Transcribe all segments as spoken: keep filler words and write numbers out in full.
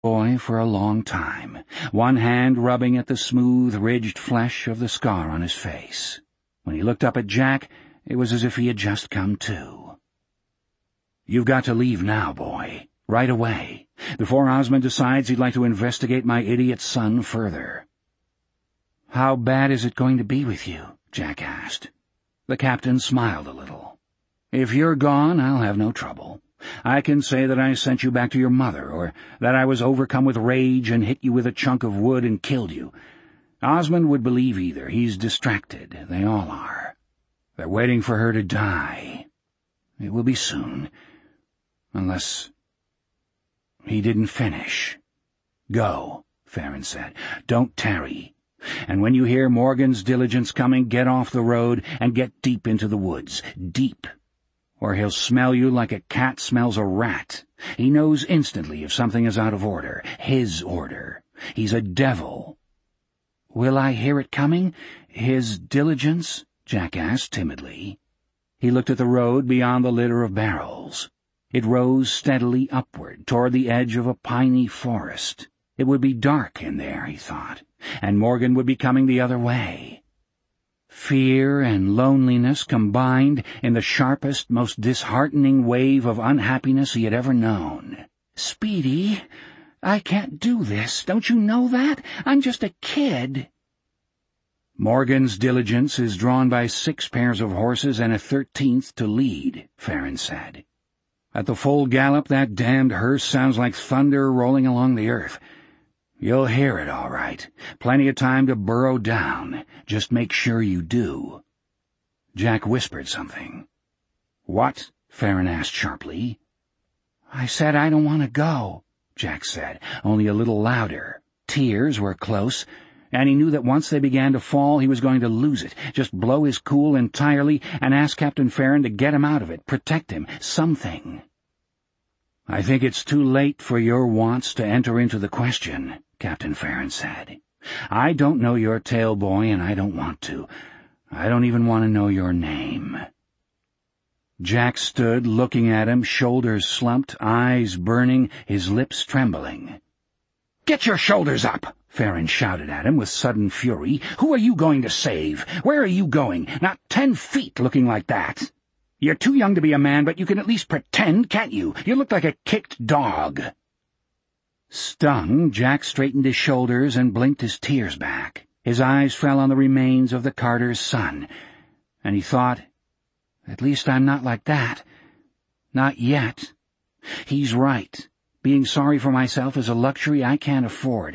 boy for a long time, one hand rubbing at the smooth, ridged flesh of the scar on his face. When he looked up at Jack, it was as if he had just come to. "You've got to leave now, boy. Right away. Before Osmond decides he'd like to investigate my idiot son further." "How bad is it going to be with you?" Jack asked. The captain smiled a little. "If you're gone, I'll have no trouble. I can say that I sent you back to your mother, or that I was overcome with rage and hit you with a chunk of wood and killed you. Osmond would believe either. He's distracted. They all are. They're waiting for her to die. It will be soon. Unless—" He didn't finish. "Go," Farron said. "Don't tarry. And when you hear Morgan's diligence coming, get off the road and get deep into the woods. Deep. Or he'll smell you like a cat smells a rat. He knows instantly if something is out of order. His order. He's a devil." "Will I hear it coming? His diligence?" Jack asked timidly. He looked at the road beyond the litter of barrels. It rose steadily upward toward the edge of a piney forest. It would be dark in there, he thought, and Morgan would be coming the other way. Fear and loneliness combined in the sharpest, most disheartening wave of unhappiness he had ever known. "Speedy, I can't do this. Don't you know that? I'm just a kid." "Morgan's diligence is drawn by six pairs of horses and a thirteenth to lead," Farron said. "At the full gallop, that damned hearse sounds like thunder rolling along the earth. You'll hear it, all right. Plenty of time to burrow down. Just make sure you do." Jack whispered something. "What?" Farron asked sharply. "I said I don't want to go," Jack said, only a little louder. Tears were close, and he knew that once they began to fall he was going to lose it, just blow his cool entirely and ask Captain Farron to get him out of it, protect him, something. "I think it's too late for your wants to enter into the question," Captain Farron said. "I don't know your tale, boy, and I don't want to. I don't even want to know your name." Jack stood looking at him, shoulders slumped, eyes burning, his lips trembling. "Get your shoulders up!" Farron shouted at him with sudden fury. "Who are you going to save? Where are you going? Not ten feet looking like that. You're too young to be a man, but you can at least pretend, can't you? You look like a kicked dog." Stung, Jack straightened his shoulders and blinked his tears back. His eyes fell on the remains of the Carter's son, and he thought, "At least I'm not like that. Not yet. He's right. Being sorry for myself is a luxury I can't afford."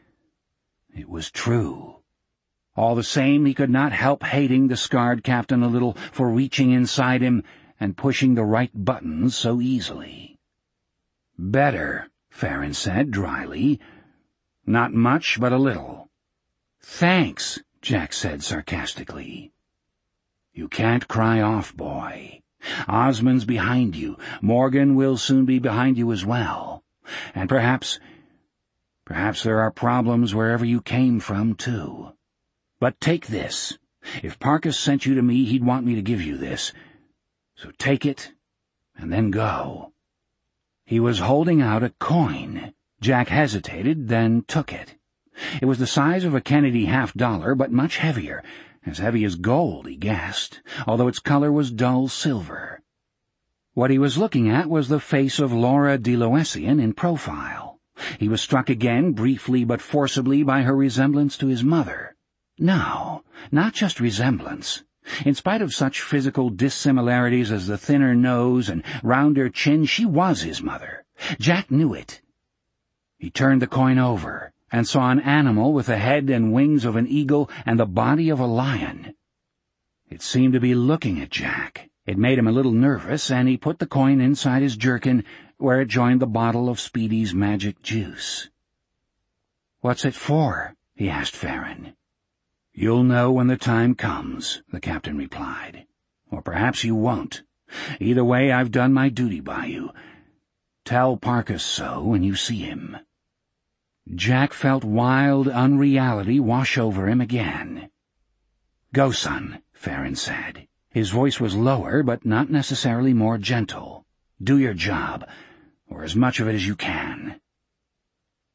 It was true. All the same, he could not help hating the scarred captain a little for reaching inside him and pushing the right buttons so easily. "Better," Farron said dryly. "Not much, but a little." "Thanks," Jack said sarcastically. "You can't cry off, boy. Osmond's behind you. Morgan will soon be behind you as well. And perhaps, perhaps there are problems wherever you came from, too. But take this. If Parkus sent you to me, he'd want me to give you this. So take it, and then go." He was holding out a coin. Jack hesitated, then took it. It was the size of a Kennedy half-dollar, but much heavier, as heavy as gold, he guessed, although its color was dull silver. What he was looking at was the face of Laura de Loessian in profile. He was struck again, briefly but forcibly, by her resemblance to his mother. No, not just resemblance. In spite of such physical dissimilarities as the thinner nose and rounder chin, she was his mother. Jack knew it. He turned the coin over and saw an animal with the head and wings of an eagle and the body of a lion. It seemed to be looking at Jack. It made him a little nervous, and he put the coin inside his jerkin, where it joined the bottle of Speedy's magic juice. "What's it for?" he asked Farron. "You'll know when the time comes," the captain replied. "Or perhaps you won't. Either way, I've done my duty by you. Tell Parkus so when you see him." Jack felt wild unreality wash over him again. "Go, son," Farron said. His voice was lower, but not necessarily more gentle. "Do your job, or as much of it as you can."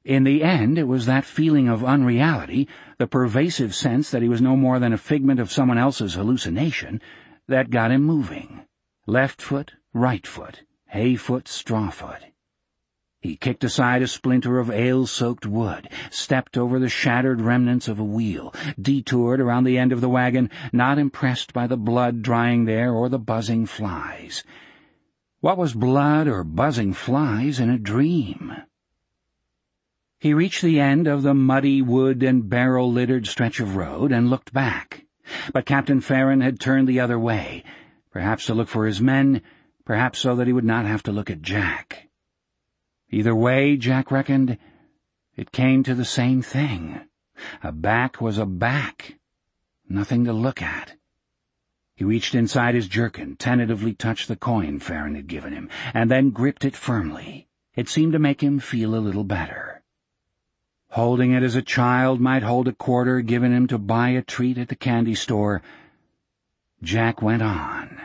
In the end, it was that feeling of unreality, the pervasive sense that he was no more than a figment of someone else's hallucination, that got him moving. Left foot, right foot, hay foot, straw foot. He kicked aside a splinter of ale-soaked wood, stepped over the shattered remnants of a wheel, detoured around the end of the wagon, not impressed by the blood drying there or the buzzing flies. What was blood or buzzing flies in a dream? He reached the end of the muddy wood and barrel-littered stretch of road and looked back. But Captain Farron had turned the other way, perhaps to look for his men, perhaps so that he would not have to look at Jack. Either way, Jack reckoned, it came to the same thing. A back was a back. Nothing to look at. He reached inside his jerkin, tentatively touched the coin Farron had given him, and then gripped it firmly. It seemed to make him feel a little better. Holding it as a child might hold a quarter given him to buy a treat at the candy store, Jack went on.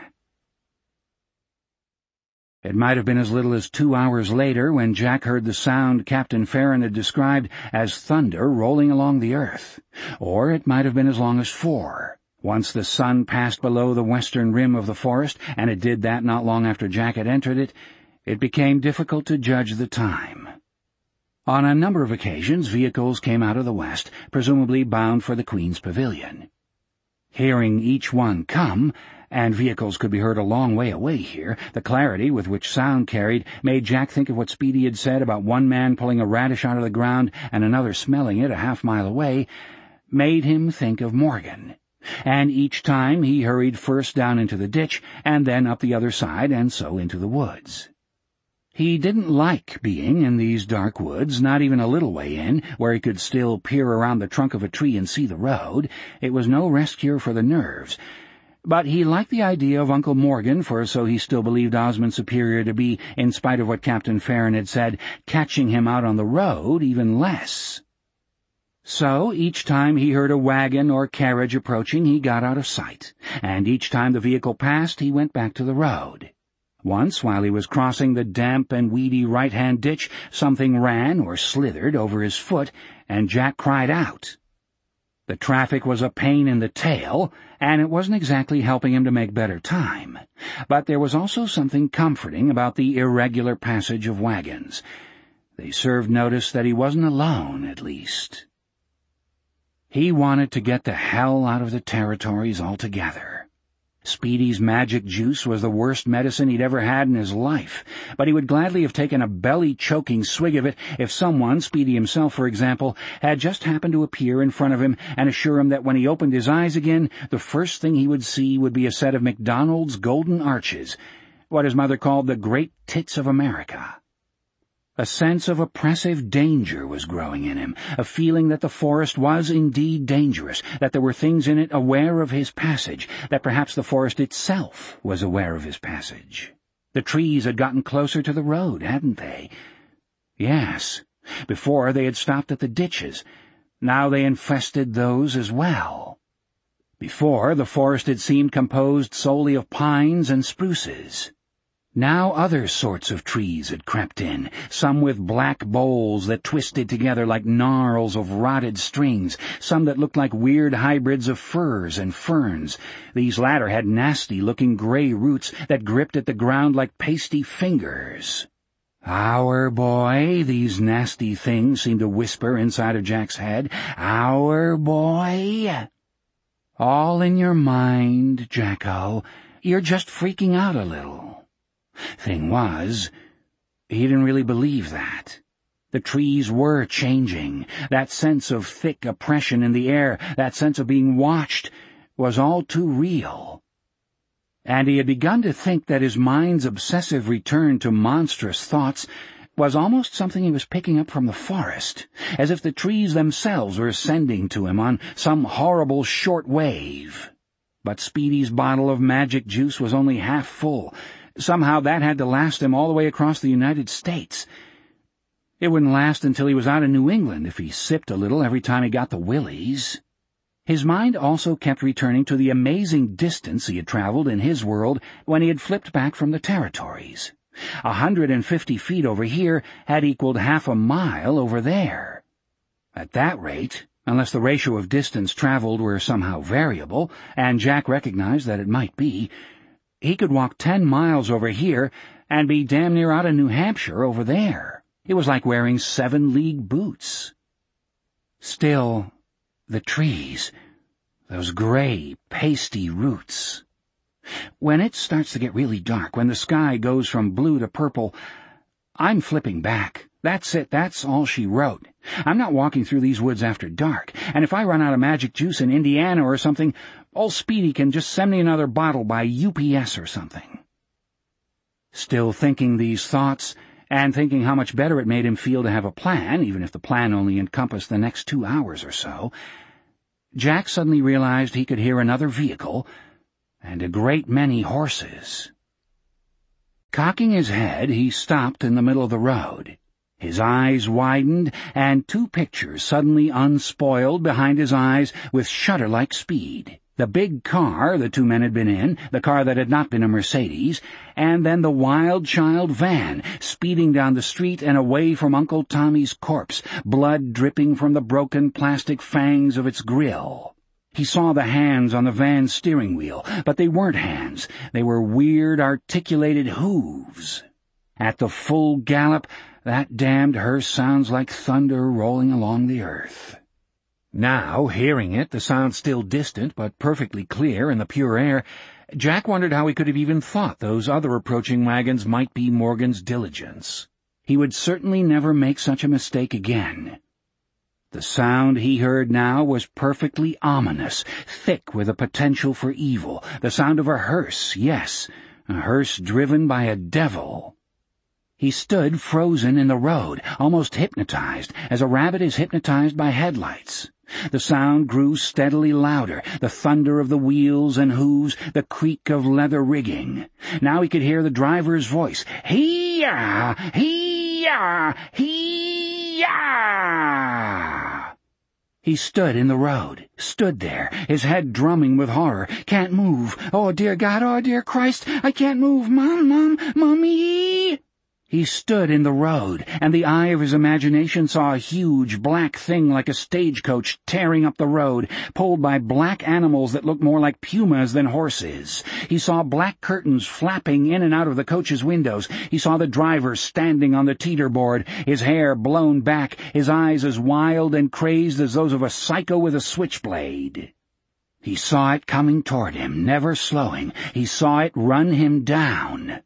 It might have been as little as two hours later when Jack heard the sound Captain Farron had described as thunder rolling along the earth, or it might have been as long as four. Once the sun passed below the western rim of the forest, and it did that not long after Jack had entered it, it became difficult to judge the time. On a number of occasions, vehicles came out of the west, presumably bound for the Queen's Pavilion. Hearing each one come, and vehicles could be heard a long way away here, the clarity with which sound carried made Jack think of what Speedy had said about one man pulling a radish out of the ground and another smelling it a half-mile away, made him think of Morgan. And each time he hurried first down into the ditch, and then up the other side, and so into the woods. He didn't like being in these dark woods, not even a little way in, where he could still peer around the trunk of a tree and see the road. It was no rest cure for the nerves. But he liked the idea of Uncle Morgan, for so he still believed Osmond Superior to be, in spite of what Captain Farron had said, catching him out on the road even less. So each time he heard a wagon or carriage approaching, he got out of sight, and each time the vehicle passed, he went back to the road. Once, while he was crossing the damp and weedy right-hand ditch, something ran or slithered over his foot, and Jack cried out. The traffic was a pain in the tail, and it wasn't exactly helping him to make better time. But there was also something comforting about the irregular passage of wagons. They served notice that he wasn't alone, at least. He wanted to get the hell out of the territories altogether. Speedy's magic juice was the worst medicine he'd ever had in his life, but he would gladly have taken a belly-choking swig of it if someone, Speedy himself for example, had just happened to appear in front of him and assure him that when he opened his eyes again, the first thing he would see would be a set of McDonald's golden arches, what his mother called the great tits of America. A sense of oppressive danger was growing in him, a feeling that the forest was indeed dangerous, that there were things in it aware of his passage, that perhaps the forest itself was aware of his passage. The trees had gotten closer to the road, hadn't they? Yes. Before they had stopped at the ditches. Now they infested those as well. Before, the forest had seemed composed solely of pines and spruces. Now other sorts of trees had crept in, some with black boles that twisted together like gnarls of rotted strings, some that looked like weird hybrids of firs and ferns. These latter had nasty-looking gray roots that gripped at the ground like pasty fingers. "Our boy," these nasty things seemed to whisper inside of Jack's head. "Our boy." "All in your mind, Jacko. You're just freaking out a little." Thing was, he didn't really believe that. The trees were changing. That sense of thick oppression in the air, that sense of being watched, was all too real. And he had begun to think that his mind's obsessive return to monstrous thoughts was almost something he was picking up from the forest, as if the trees themselves were sending to him on some horrible short wave. But Speedy's bottle of magic juice was only half full. Somehow that had to last him all the way across the United States. It wouldn't last until he was out of New England if he sipped a little every time he got the willies. His mind also kept returning to the amazing distance he had traveled in his world when he had flipped back from the territories. A hundred and fifty feet over here had equaled half a mile over there. At that rate, unless the ratio of distance traveled were somehow variable, and Jack recognized that it might be, he could walk ten miles over here and be damn near out of New Hampshire over there. It was like wearing seven-league boots. Still, the trees, those gray, pasty roots. When it starts to get really dark, when the sky goes from blue to purple, I'm flipping back. That's it, that's all she wrote. I'm not walking through these woods after dark, and if I run out of magic juice in Indiana or something, old Speedy can just send me another bottle by U P S or something. Still thinking these thoughts, and thinking how much better it made him feel to have a plan, even if the plan only encompassed the next two hours or so, Jack suddenly realized he could hear another vehicle and a great many horses. Cocking his head, he stopped in the middle of the road. His eyes widened, and two pictures suddenly unspoiled behind his eyes with shutter-like speed. The big car the two men had been in, the car that had not been a Mercedes, and then the Wild Child van, speeding down the street and away from Uncle Tommy's corpse, blood dripping from the broken plastic fangs of its grill. He saw the hands on the van's steering wheel, but they weren't hands. They were weird, articulated hooves. At the full gallop, that damned hearse sounds like thunder rolling along the earth. Now, hearing it, the sound still distant but perfectly clear in the pure air, Jack wondered how he could have even thought those other approaching wagons might be Morgan's diligence. He would certainly never make such a mistake again. The sound he heard now was perfectly ominous, thick with a potential for evil, the sound of a hearse, yes, a hearse driven by a devil. He stood frozen in the road, almost hypnotized, as a rabbit is hypnotized by headlights. The sound grew steadily louder, the thunder of the wheels and hooves, the creak of leather rigging. Now he could hear the driver's voice. Hee-yah! Hee-yah! Hee-yah! He stood in the road, stood there, his head drumming with horror. Can't move. Oh, dear God, oh, dear Christ, I can't move. Mom, Mom, Mommy! He stood in the road, and the eye of his imagination saw a huge black thing like a stagecoach tearing up the road, pulled by black animals that looked more like pumas than horses. He saw black curtains flapping in and out of the coach's windows. He saw the driver standing on the teeter-board, his hair blown back, his eyes as wild and crazed as those of a psycho with a switchblade. He saw it coming toward him, never slowing. He saw it run him down.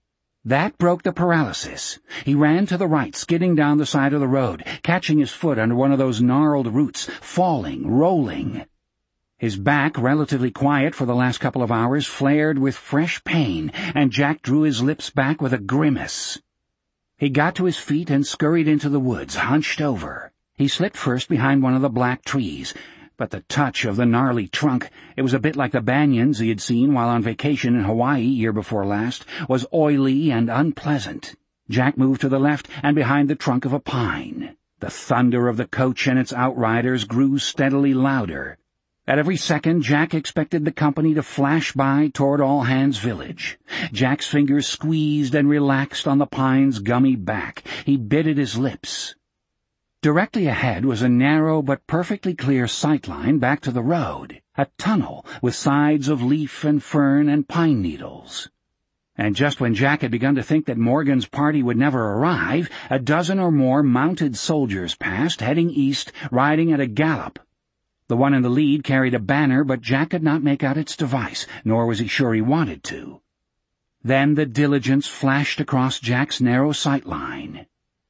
That broke the paralysis. He ran to the right, skidding down the side of the road, catching his foot under one of those gnarled roots, falling, rolling. His back, relatively quiet for the last couple of hours, flared with fresh pain, and Jack drew his lips back with a grimace. He got to his feet and scurried into the woods, hunched over. He slipped first behind one of the black trees, but the touch of the gnarly trunk, it was a bit like the banyans he had seen while on vacation in Hawaii year before last, was oily and unpleasant. Jack moved to the left and behind the trunk of a pine. The thunder of the coach and its outriders grew steadily louder. At every second, Jack expected the company to flash by toward All Hands Village. Jack's fingers squeezed and relaxed on the pine's gummy back. He bit at his lips. Directly ahead was a narrow but perfectly clear sightline back to the road, a tunnel with sides of leaf and fern and pine needles. And just when Jack had begun to think that Morgan's party would never arrive, a dozen or more mounted soldiers passed, heading east, riding at a gallop. The one in the lead carried a banner, but Jack could not make out its device, nor was he sure he wanted to. Then the diligence flashed across Jack's narrow sight line.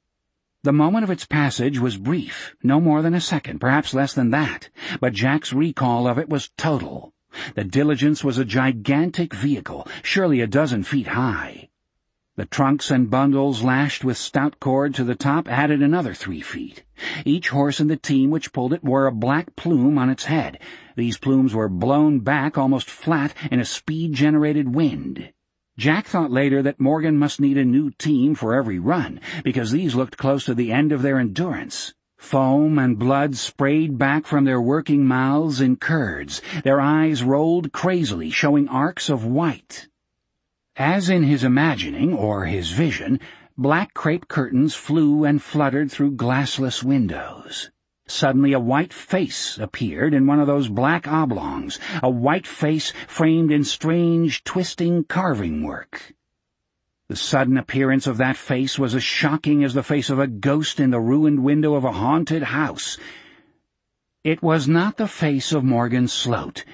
The moment of its passage was brief, no more than a second, perhaps less than that, but Jack's recall of it was total. The diligence was a gigantic vehicle, surely a dozen feet high. The trunks and bundles lashed with stout cord to the top added another three feet. Each horse in the team which pulled it wore a black plume on its head. These plumes were blown back almost flat in a speed-generated wind. Jack thought later that Morgan must need a new team for every run, because these looked close to the end of their endurance. Foam and blood sprayed back from their working mouths in curds. Their eyes rolled crazily, showing arcs of white. As in his imagining, or his vision, black crepe curtains flew and fluttered through glassless windows. Suddenly a white face appeared in one of those black oblongs, a white face framed in strange, twisting carving work. The sudden appearance of that face was as shocking as the face of a ghost in the ruined window of a haunted house. It was not the face of Morgan Sloat,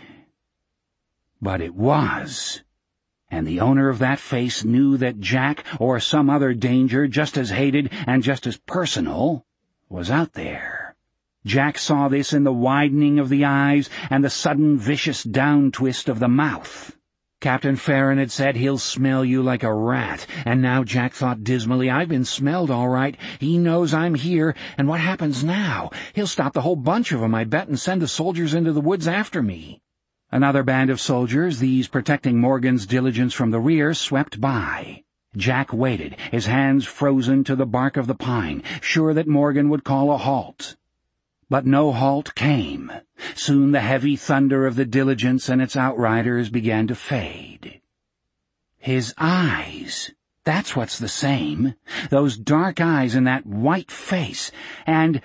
but it was. And the owner of that face knew that Jack, or some other danger just as hated and just as personal, was out there. Jack saw this in the widening of the eyes and the sudden vicious down-twist of the mouth. Captain Farron had said, "He'll smell you like a rat," and now Jack thought dismally, "I've been smelled all right. He knows I'm here, and what happens now? He'll stop the whole bunch of 'em, I bet, and send the soldiers into the woods after me." Another band of soldiers, these protecting Morgan's diligence from the rear, swept by. Jack waited, his hands frozen to the bark of the pine, sure that Morgan would call a halt. But no halt came. Soon the heavy thunder of the diligence and its outriders began to fade. His eyes, that's what's the same. Those dark eyes and that white face, and...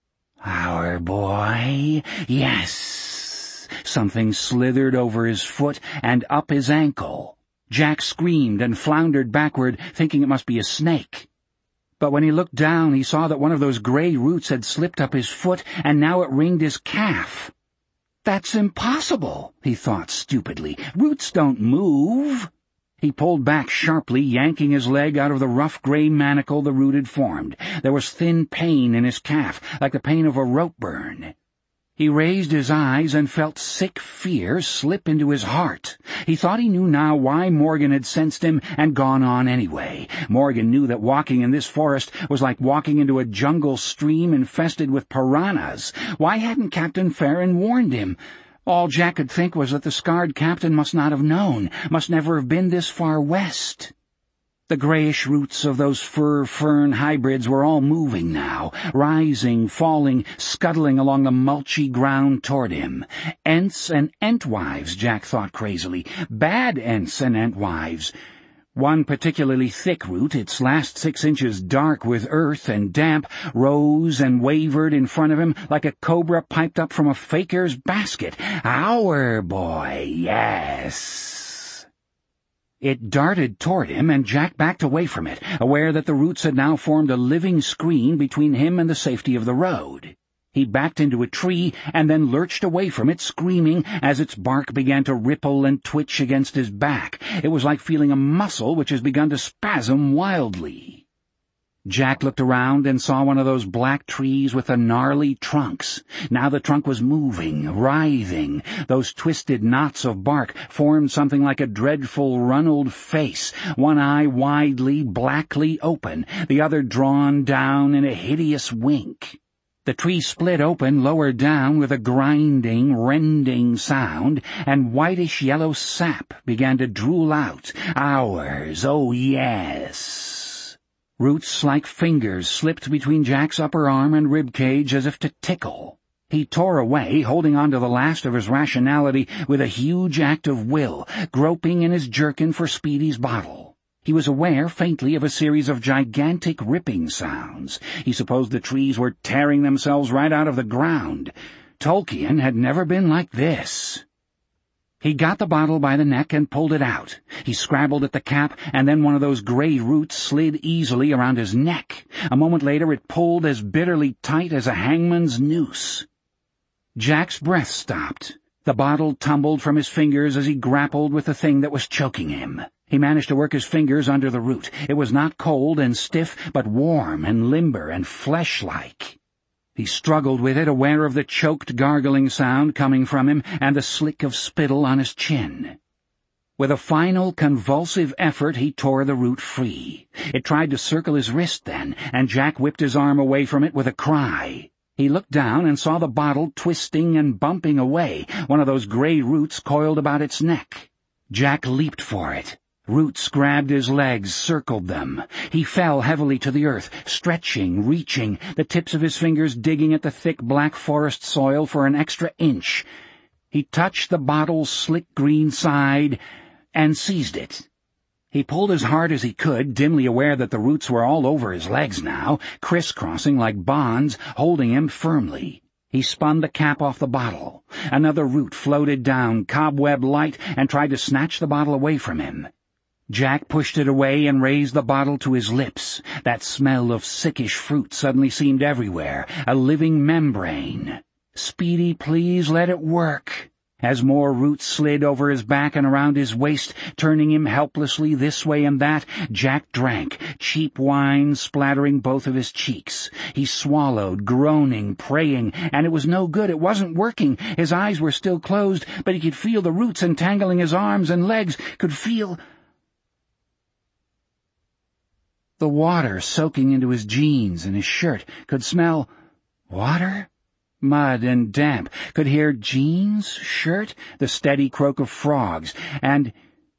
Our boy, yes. Something slithered over his foot and up his ankle. Jack screamed and floundered backward, thinking it must be a snake. But when he looked down, he saw that one of those gray roots had slipped up his foot, and now it ringed his calf. "That's impossible," he thought stupidly. "Roots don't move." He pulled back sharply, yanking his leg out of the rough gray manacle the root had formed. There was thin pain in his calf, like the pain of a rope burn. He raised his eyes and felt sick fear slip into his heart. He thought he knew now why Morgan had sensed him and gone on anyway. Morgan knew that walking in this forest was like walking into a jungle stream infested with piranhas. Why hadn't Captain Farron warned him? All Jack could think was that the scarred captain must not have known, must never have been this far west. The grayish roots of those fir-fern hybrids were all moving now, rising, falling, scuttling along the mulchy ground toward him. Ents and entwives, Jack thought crazily. Bad ents and entwives. One particularly thick root, its last six inches dark with earth and damp, rose and wavered in front of him like a cobra piped up from a faker's basket. Our boy, yes. It darted toward him, and Jack backed away from it, aware that the roots had now formed a living screen between him and the safety of the road. He backed into a tree and then lurched away from it, screaming as its bark began to ripple and twitch against his back. It was like feeling a muscle which has begun to spasm wildly. Jack looked around and saw one of those black trees with the gnarly trunks. Now the trunk was moving, writhing. Those twisted knots of bark formed something like a dreadful runneled face, one eye widely, blackly open, the other drawn down in a hideous wink. The tree split open lower down with a grinding, rending sound, and whitish-yellow sap began to drool out. Ours, oh yes. Roots like fingers slipped between Jack's upper arm and rib cage as if to tickle. He tore away, holding on to the last of his rationality with a huge act of will, groping in his jerkin for Speedy's bottle. He was aware faintly of a series of gigantic ripping sounds. He supposed the trees were tearing themselves right out of the ground. Tolkien had never been like this. He got the bottle by the neck and pulled it out. He scrabbled at the cap, and then one of those gray roots slid easily around his neck. A moment later it pulled as bitterly tight as a hangman's noose. Jack's breath stopped. The bottle tumbled from his fingers as he grappled with the thing that was choking him. He managed to work his fingers under the root. It was not cold and stiff, but warm and limber and flesh-like. He struggled with it, aware of the choked gargling sound coming from him and the slick of spittle on his chin. With a final convulsive effort, he tore the root free. It tried to circle his wrist then, and Jack whipped his arm away from it with a cry. He looked down and saw the bottle twisting and bumping away, one of those gray roots coiled about its neck. Jack leaped for it. Roots grabbed his legs, circled them. He fell heavily to the earth, stretching, reaching, the tips of his fingers digging at the thick black forest soil for an extra inch. He touched the bottle's slick green side and seized it. He pulled as hard as he could, dimly aware that the roots were all over his legs now, crisscrossing like bonds, holding him firmly. He spun the cap off the bottle. Another root floated down, cobweb light, and tried to snatch the bottle away from him. Jack pushed it away and raised the bottle to his lips. That smell of sickish fruit suddenly seemed everywhere, a living membrane. Speedy, please let it work. As more roots slid over his back and around his waist, turning him helplessly this way and that, Jack drank, cheap wine splattering both of his cheeks. He swallowed, groaning, praying, and it was no good. It wasn't working. His eyes were still closed, but he could feel the roots entangling his arms and legs, could feel the water soaking into his jeans and his shirt, could smell water? Mud and damp, could hear jeans, shirt, the steady croak of frogs, and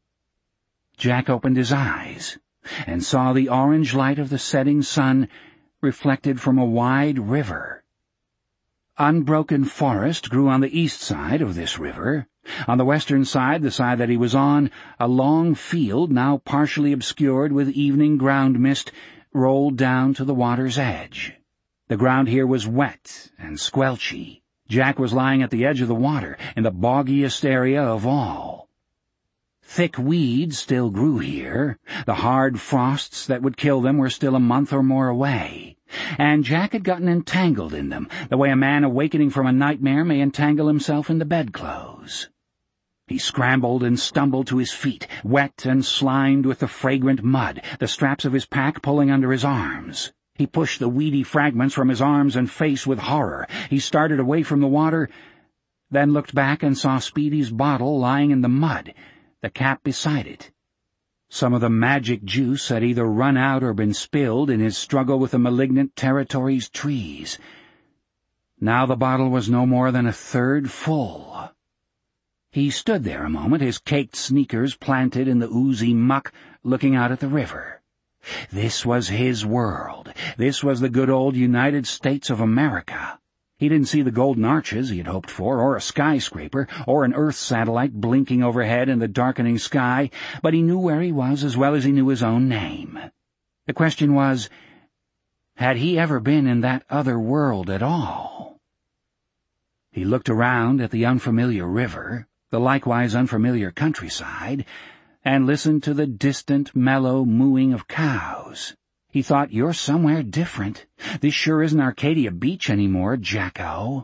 Jack opened his eyes and saw the orange light of the setting sun reflected from a wide river. Unbroken forest grew on the east side of this river. On the western side, the side that he was on, a long field, now partially obscured with evening ground mist, rolled down to the water's edge. The ground here was wet and squelchy. Jack was lying at the edge of the water, in the boggiest area of all. Thick weeds still grew here. The hard frosts that would kill them were still a month or more away. And Jack had gotten entangled in them, the way a man awakening from a nightmare may entangle himself in the bedclothes. He scrambled and stumbled to his feet, wet and slimed with the fragrant mud, the straps of his pack pulling under his arms. He pushed the weedy fragments from his arms and face with horror. He started away from the water, then looked back and saw Speedy's bottle lying in the mud, the cap beside it. Some of the magic juice had either run out or been spilled in his struggle with the malignant territory's trees. Now the bottle was no more than a third full. He stood there a moment, his caked sneakers planted in the oozy muck, looking out at the river. This was his world. This was the good old United States of America. He didn't see the golden arches he had hoped for, or a skyscraper, or an Earth satellite blinking overhead in the darkening sky, but he knew where he was as well as he knew his own name. The question was, had he ever been in that other world at all? He looked around at the unfamiliar river, the likewise unfamiliar countryside, and listened to the distant, mellow mooing of cows. He thought, you're somewhere different. This sure isn't Arcadia Beach anymore, Jacko.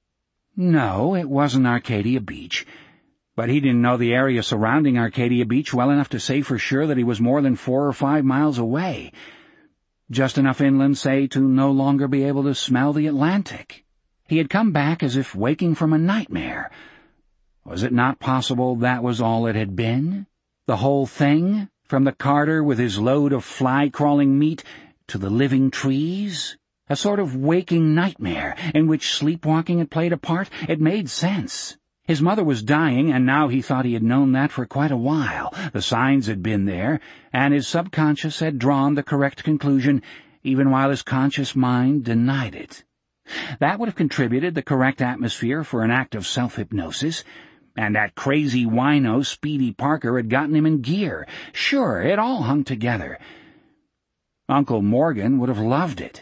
No, it wasn't Arcadia Beach, but he didn't know the area surrounding Arcadia Beach well enough to say for sure that he was more than four or five miles away. Just enough inland, say, to no longer be able to smell the Atlantic. He had come back as if waking from a nightmare. Was it not possible that was all it had been? The whole thing, from the carter with his load of fly-crawling meat to the living trees? A sort of waking nightmare in which sleepwalking had played a part? It made sense. His mother was dying, and now he thought he had known that for quite a while. The signs had been there, and his subconscious had drawn the correct conclusion, even while his conscious mind denied it. That would have contributed the correct atmosphere for an act of self-hypnosis, and that crazy wino Speedy Parker had gotten him in gear. Sure, it all hung together. Uncle Morgan would have loved it.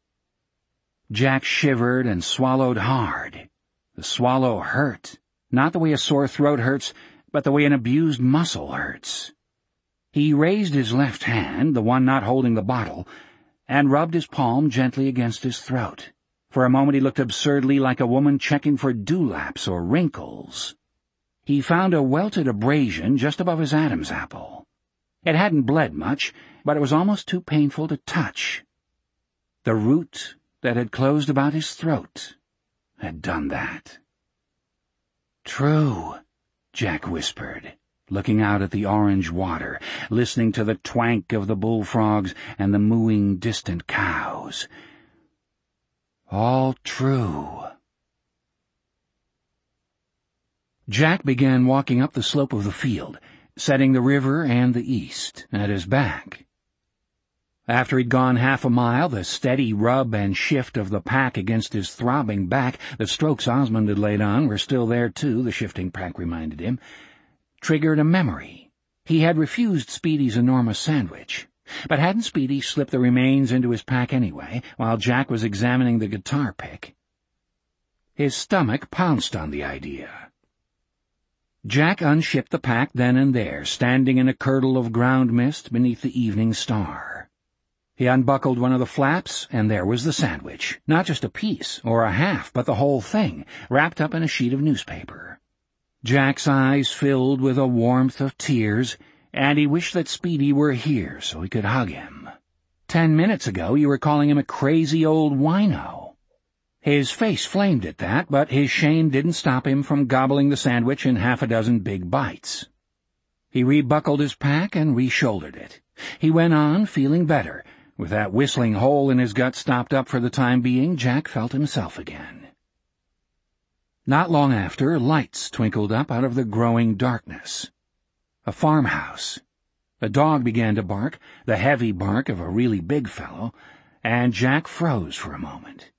Jack shivered and swallowed hard. The swallow hurt, not the way a sore throat hurts, but the way an abused muscle hurts. He raised his left hand, the one not holding the bottle, and rubbed his palm gently against his throat. For a moment he looked absurdly like a woman checking for dewlaps or wrinkles. He found a welted abrasion just above his Adam's apple. It hadn't bled much, but it was almost too painful to touch. The root that had closed about his throat had done that. "True," Jack whispered, looking out at the orange water, listening to the twank of the bullfrogs and the mooing distant cows. All true. Jack began walking up the slope of the field, setting the river and the east at his back. After he'd gone half a mile, the steady rub and shift of the pack against his throbbing back, the strokes Osmond had laid on, were still there too, the shifting pack reminded him, triggered a memory. He had refused Speedy's enormous sandwich, but hadn't Speedy slipped the remains into his pack anyway, while Jack was examining the guitar pick? His stomach pounced on the idea. Jack unshipped the pack then and there, standing in a curdle of ground mist beneath the evening star. He unbuckled one of the flaps, and there was the sandwich, not just a piece or a half, but the whole thing, wrapped up in a sheet of newspaper. Jack's eyes filled with a warmth of tears, and he wished that Speedy were here so he could hug him. Ten minutes ago you were calling him a crazy old wino. His face flamed at that, but his shame didn't stop him from gobbling the sandwich in half a dozen big bites. He rebuckled his pack and reshouldered it. He went on, feeling better. With that whistling hole in his gut stopped up for the time being, Jack felt himself again. Not long after, lights twinkled up out of the growing darkness. A farmhouse. A dog began to bark, the heavy bark of a really big fellow, and Jack froze for a moment.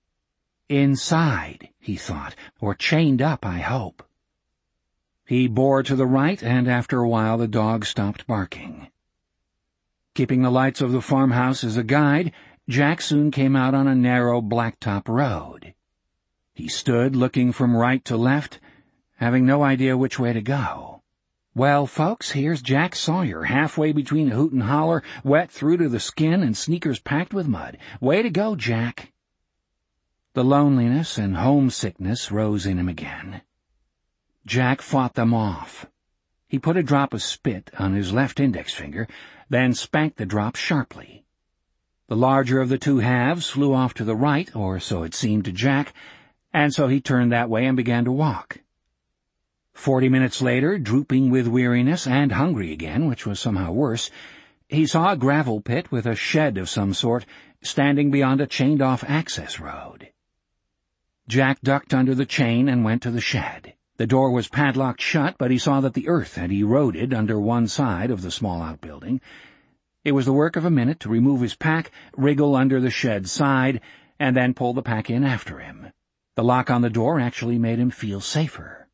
Inside, he thought, or chained up, I hope. He bore to the right, and after a while the dog stopped barking. Keeping the lights of the farmhouse as a guide, Jack soon came out on a narrow blacktop road. He stood looking from right to left, having no idea which way to go. Well, folks, here's Jack Sawyer, halfway between hoot and holler, wet through to the skin and sneakers packed with mud. Way to go, Jack. The loneliness and homesickness rose in him again. Jack fought them off. He put a drop of spit on his left index finger, then spanked the drop sharply. The larger of the two halves flew off to the right, or so it seemed to Jack, and so he turned that way and began to walk. Forty minutes later, drooping with weariness and hungry again, which was somehow worse, he saw a gravel pit with a shed of some sort standing beyond a chained-off access road. Jack ducked under the chain and went to the shed. The door was padlocked shut, but he saw that the earth had eroded under one side of the small outbuilding. It was the work of a minute to remove his pack, wriggle under the shed's side, and then pull the pack in after him. The lock on the door actually made him feel safer.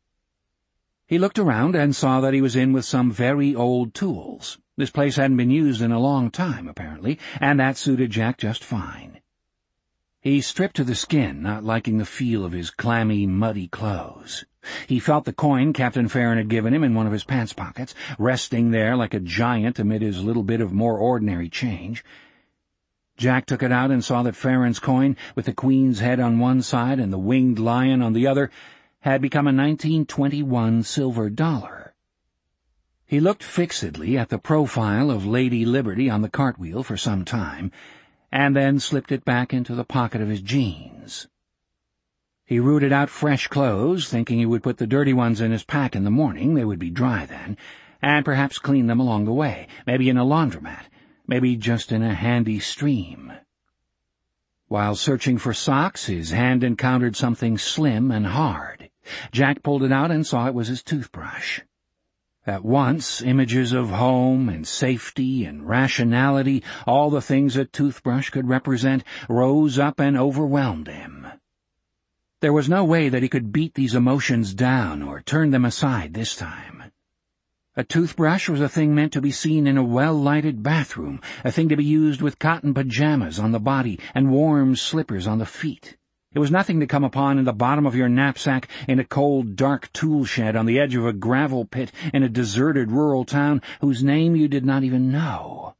He looked around and saw that he was in with some very old tools. This place hadn't been used in a long time, apparently, and that suited Jack just fine. He stripped to the skin, not liking the feel of his clammy, muddy clothes. He felt the coin Captain Farron had given him in one of his pants pockets, resting there like a giant amid his little bit of more ordinary change. Jack took it out and saw that Farron's coin, with the queen's head on one side and the winged lion on the other, had become a nineteen twenty-one silver dollar. He looked fixedly at the profile of Lady Liberty on the cartwheel for some time, and then slipped it back into the pocket of his jeans. He rooted out fresh clothes, thinking he would put the dirty ones in his pack in the morning. They would be dry then, and perhaps clean them along the way, maybe in a laundromat, maybe just in a handy stream. While searching for socks, his hand encountered something slim and hard. Jack pulled it out and saw it was his toothbrush. At once, images of home and safety and rationality, all the things a toothbrush could represent, rose up and overwhelmed him. There was no way that he could beat these emotions down or turn them aside this time. A toothbrush was a thing meant to be seen in a well-lighted bathroom, a thing to be used with cotton pajamas on the body and warm slippers on the feet. It was nothing to come upon in the bottom of your knapsack in a cold, dark tool shed on the edge of a gravel pit in a deserted rural town whose name you did not even know.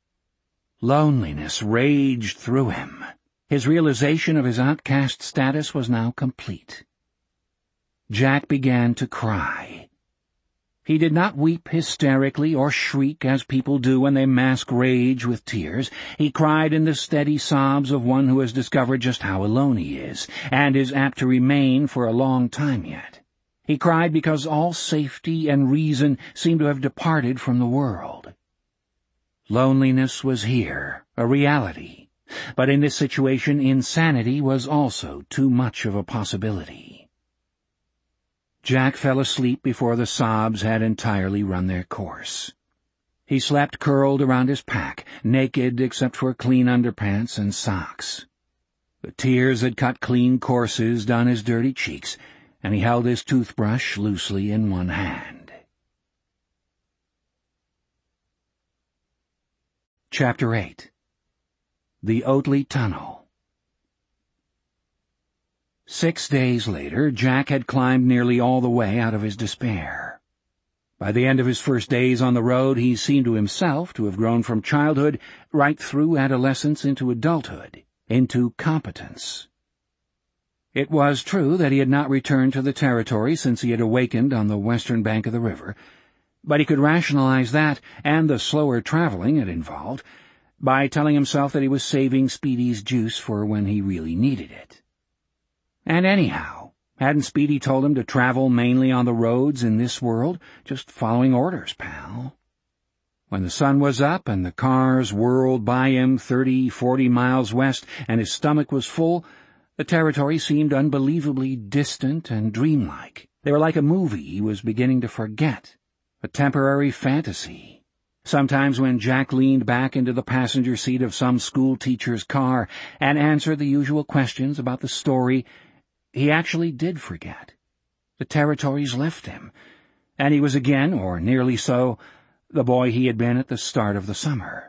Loneliness raged through him. His realization of his outcast status was now complete. Jack began to cry. He did not weep hysterically or shriek as people do when they mask rage with tears. He cried in the steady sobs of one who has discovered just how alone he is, and is apt to remain for a long time yet. He cried because all safety and reason seemed to have departed from the world. Loneliness was here, a reality, but in this situation insanity was also too much of a possibility. Jack fell asleep before the sobs had entirely run their course. He slept curled around his pack, naked except for clean underpants and socks. The tears had cut clean courses down his dirty cheeks, and he held his toothbrush loosely in one hand. Chapter eight. The Oatley Tunnel. Six days later, Jack had climbed nearly all the way out of his despair. By the end of his first days on the road, he seemed to himself to have grown from childhood right through adolescence into adulthood, into competence. It was true that he had not returned to the territory since he had awakened on the western bank of the river, but he could rationalize that, and the slower traveling it involved, by telling himself that he was saving Speedy's juice for when he really needed it. And anyhow, hadn't Speedy told him to travel mainly on the roads in this world, just following orders, pal? When the sun was up and the cars whirled by him thirty, forty miles west and his stomach was full, the territory seemed unbelievably distant and dreamlike. They were like a movie he was beginning to forget. A temporary fantasy. Sometimes when Jack leaned back into the passenger seat of some school teacher's car and answered the usual questions about the story, he actually did forget. The territories left him, and he was again, or nearly so, the boy he had been at the start of the summer.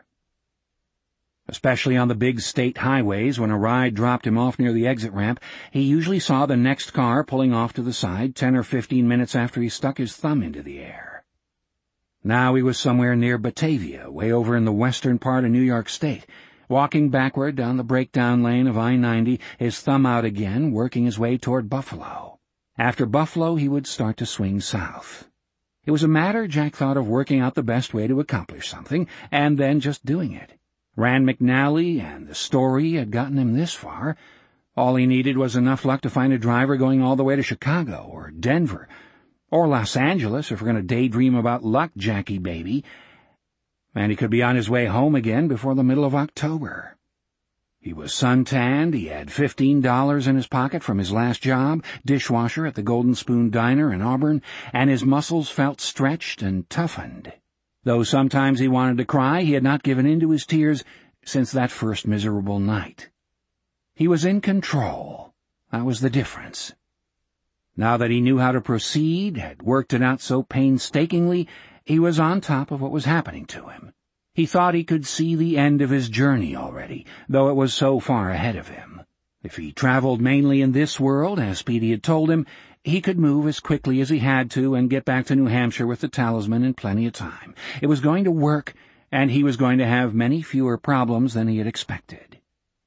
Especially on the big state highways, when a ride dropped him off near the exit ramp, he usually saw the next car pulling off to the side ten or fifteen minutes after he stuck his thumb into the air. Now he was somewhere near Batavia, way over in the western part of New York State, walking backward down the breakdown lane of I ninety, his thumb out again, working his way toward Buffalo. After Buffalo, he would start to swing south. It was a matter, Jack thought, of working out the best way to accomplish something, and then just doing it. Rand McNally and the story had gotten him this far. All he needed was enough luck to find a driver going all the way to Chicago or Denver, or Los Angeles, if we're going to daydream about luck, Jackie baby. And he could be on his way home again before the middle of October. He was suntanned, he had fifteen dollars in his pocket from his last job, dishwasher at the Golden Spoon Diner in Auburn, and his muscles felt stretched and toughened. Though sometimes he wanted to cry, he had not given in to his tears since that first miserable night. He was in control. That was the difference. Now that he knew how to proceed, had worked it out so painstakingly, he was on top of what was happening to him. He thought he could see the end of his journey already, though it was so far ahead of him. If he traveled mainly in this world, as Speedy had told him, he could move as quickly as he had to and get back to New Hampshire with the talisman in plenty of time. It was going to work, and he was going to have many fewer problems than he had expected.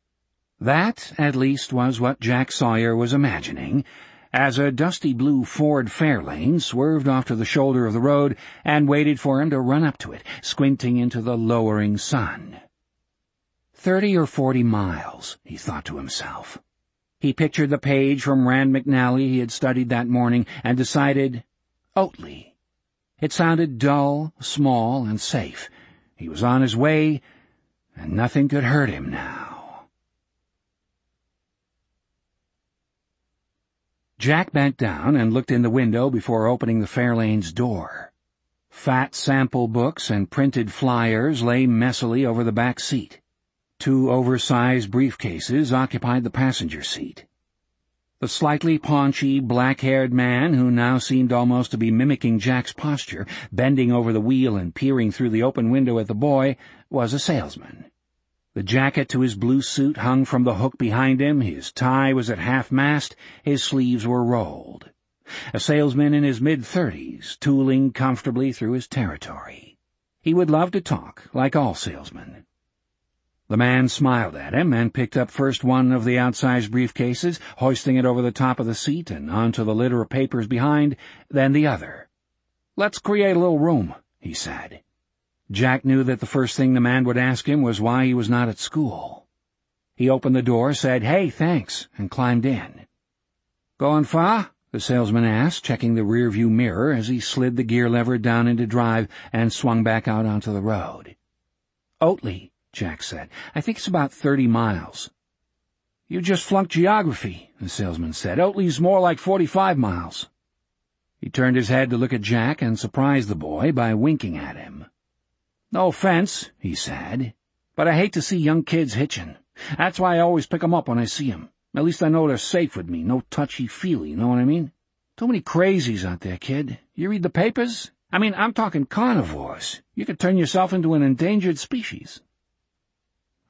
That, at least, was what Jack Sawyer was imagining, as a dusty blue Ford Fairlane swerved off to the shoulder of the road and waited for him to run up to it, squinting into the lowering sun. Thirty or forty miles, he thought to himself. He pictured the page from Rand McNally he had studied that morning and decided, Oatley. It sounded dull, small, and safe. He was on his way, and nothing could hurt him now. Jack bent down and looked in the window before opening the Fairlane's door. Fat sample books and printed flyers lay messily over the back seat. Two oversized briefcases occupied the passenger seat. The slightly paunchy, black-haired man, who now seemed almost to be mimicking Jack's posture, bending over the wheel and peering through the open window at the boy, was a salesman. The jacket to his blue suit hung from the hook behind him, his tie was at half-mast, his sleeves were rolled. A salesman in his mid-thirties, tooling comfortably through his territory. He would love to talk, like all salesmen. The man smiled at him and picked up first one of the outsized briefcases, hoisting it over the top of the seat and onto the litter of papers behind, then the other. "Let's create a little room," he said. Jack knew that the first thing the man would ask him was why he was not at school. He opened the door, said, "Hey, thanks," and climbed in. "Going far?" the salesman asked, checking the rearview mirror as he slid the gear lever down into drive and swung back out onto the road. "Oatley," Jack said. "I think it's about thirty miles." "You just flunked geography," the salesman said. "Oatley's more like forty-five miles." He turned his head to look at Jack and surprised the boy by winking at him. "No offense," he said, "but I hate to see young kids hitching. That's why I always pick 'em up when I see 'em. At least I know they're safe with me, no touchy-feely, you know what I mean? Too many crazies out there, kid. You read the papers? I mean, I'm talking carnivores. You could turn yourself into an endangered species."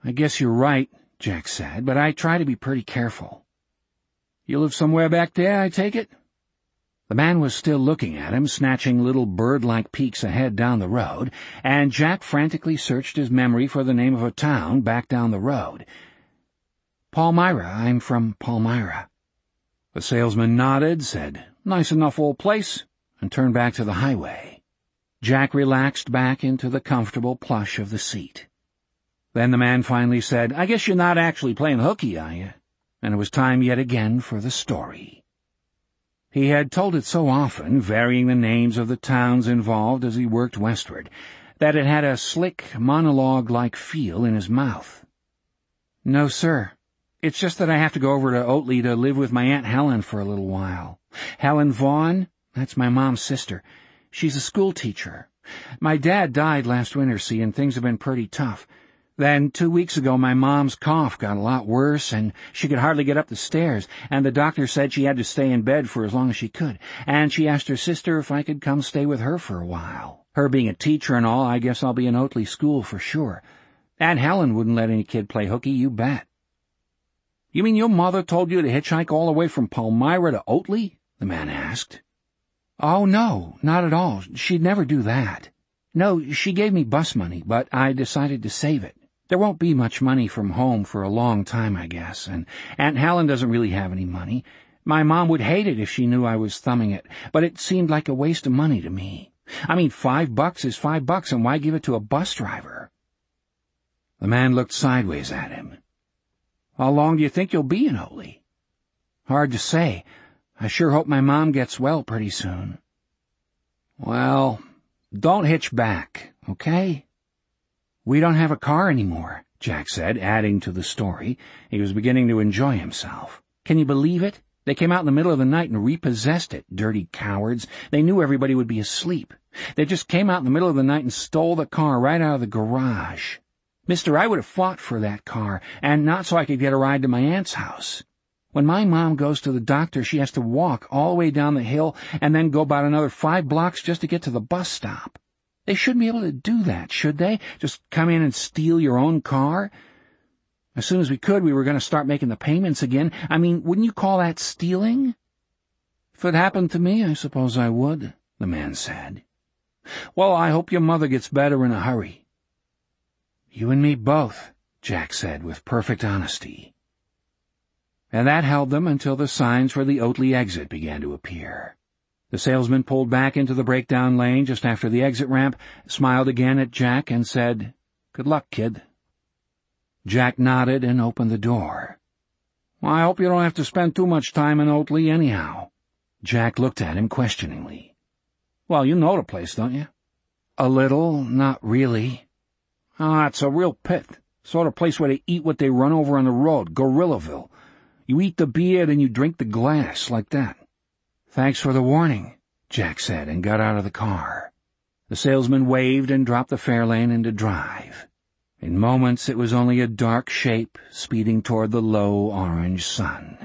I guess you're right, Jack said, but I try to be pretty careful. You live somewhere back there, I take it? The man was still looking at him, snatching little bird-like peeks ahead down the road, and Jack frantically searched his memory for the name of a town back down the road. Palmyra, I'm from Palmyra. The salesman nodded, said, Nice enough old place, and turned back to the highway. Jack relaxed back into the comfortable plush of the seat. Then the man finally said, I guess you're not actually playing hooky, are you? And it was time yet again for the story. He had told it so often, varying the names of the towns involved as he worked westward, that it had a slick, monologue-like feel in his mouth. No, sir. It's just that I have to go over to Oatley to live with my Aunt Helen for a little while. Helen Vaughn? That's my mom's sister. She's a school teacher. My dad died last winter, see, and things have been pretty tough. Then, two weeks ago, my mom's cough got a lot worse, and she could hardly get up the stairs, and the doctor said she had to stay in bed for as long as she could, and she asked her sister if I could come stay with her for a while. Her being a teacher and all, I guess I'll be in Oatley School for sure. Aunt Helen wouldn't let any kid play hooky, you bet. You mean your mother told you to hitchhike all the way from Palmyra to Oatley? The man asked. Oh, no, not at all. She'd never do that. No, she gave me bus money, but I decided to save it. There won't be much money from home for a long time, I guess, and Aunt Helen doesn't really have any money. My mom would hate it if she knew I was thumbing it, but it seemed like a waste of money to me. I mean, five bucks is five bucks, and why give it to a bus driver? The man looked sideways at him. How long do you think you'll be in Oatley? Hard to say. I sure hope my mom gets well pretty soon. Well, don't hitch back, okay? We don't have a car anymore, Jack said, adding to the story. He was beginning to enjoy himself. Can you believe it? They came out in the middle of the night and repossessed it, dirty cowards. They knew everybody would be asleep. They just came out in the middle of the night and stole the car right out of the garage. Mister, I would have fought for that car, and not so I could get a ride to my aunt's house. When my mom goes to the doctor, she has to walk all the way down the hill and then go about another five blocks just to get to the bus stop. They shouldn't be able to do that, should they? Just come in and steal your own car? As soon as we could, we were going to start making the payments again. I mean, wouldn't you call that stealing? If it happened to me, I suppose I would, the man said. Well, I hope your mother gets better in a hurry. You and me both, Jack said with perfect honesty. And that held them until the signs for the Oatley exit began to appear. The salesman pulled back into the breakdown lane just after the exit ramp, smiled again at Jack, and said, Good luck, kid. Jack nodded and opened the door. Well, I hope you don't have to spend too much time in Oatley anyhow. Jack looked at him questioningly. Well, you know the place, don't you? A little, not really. Ah, it's a real pit. Sort of place where they eat what they run over on the road, Gorillaville. You eat the beer, then you drink the glass, like that. Thanks for the warning, Jack said, and got out of the car. The salesman waved and dropped the Fairlane into drive. In moments it was only a dark shape speeding toward the low orange sun.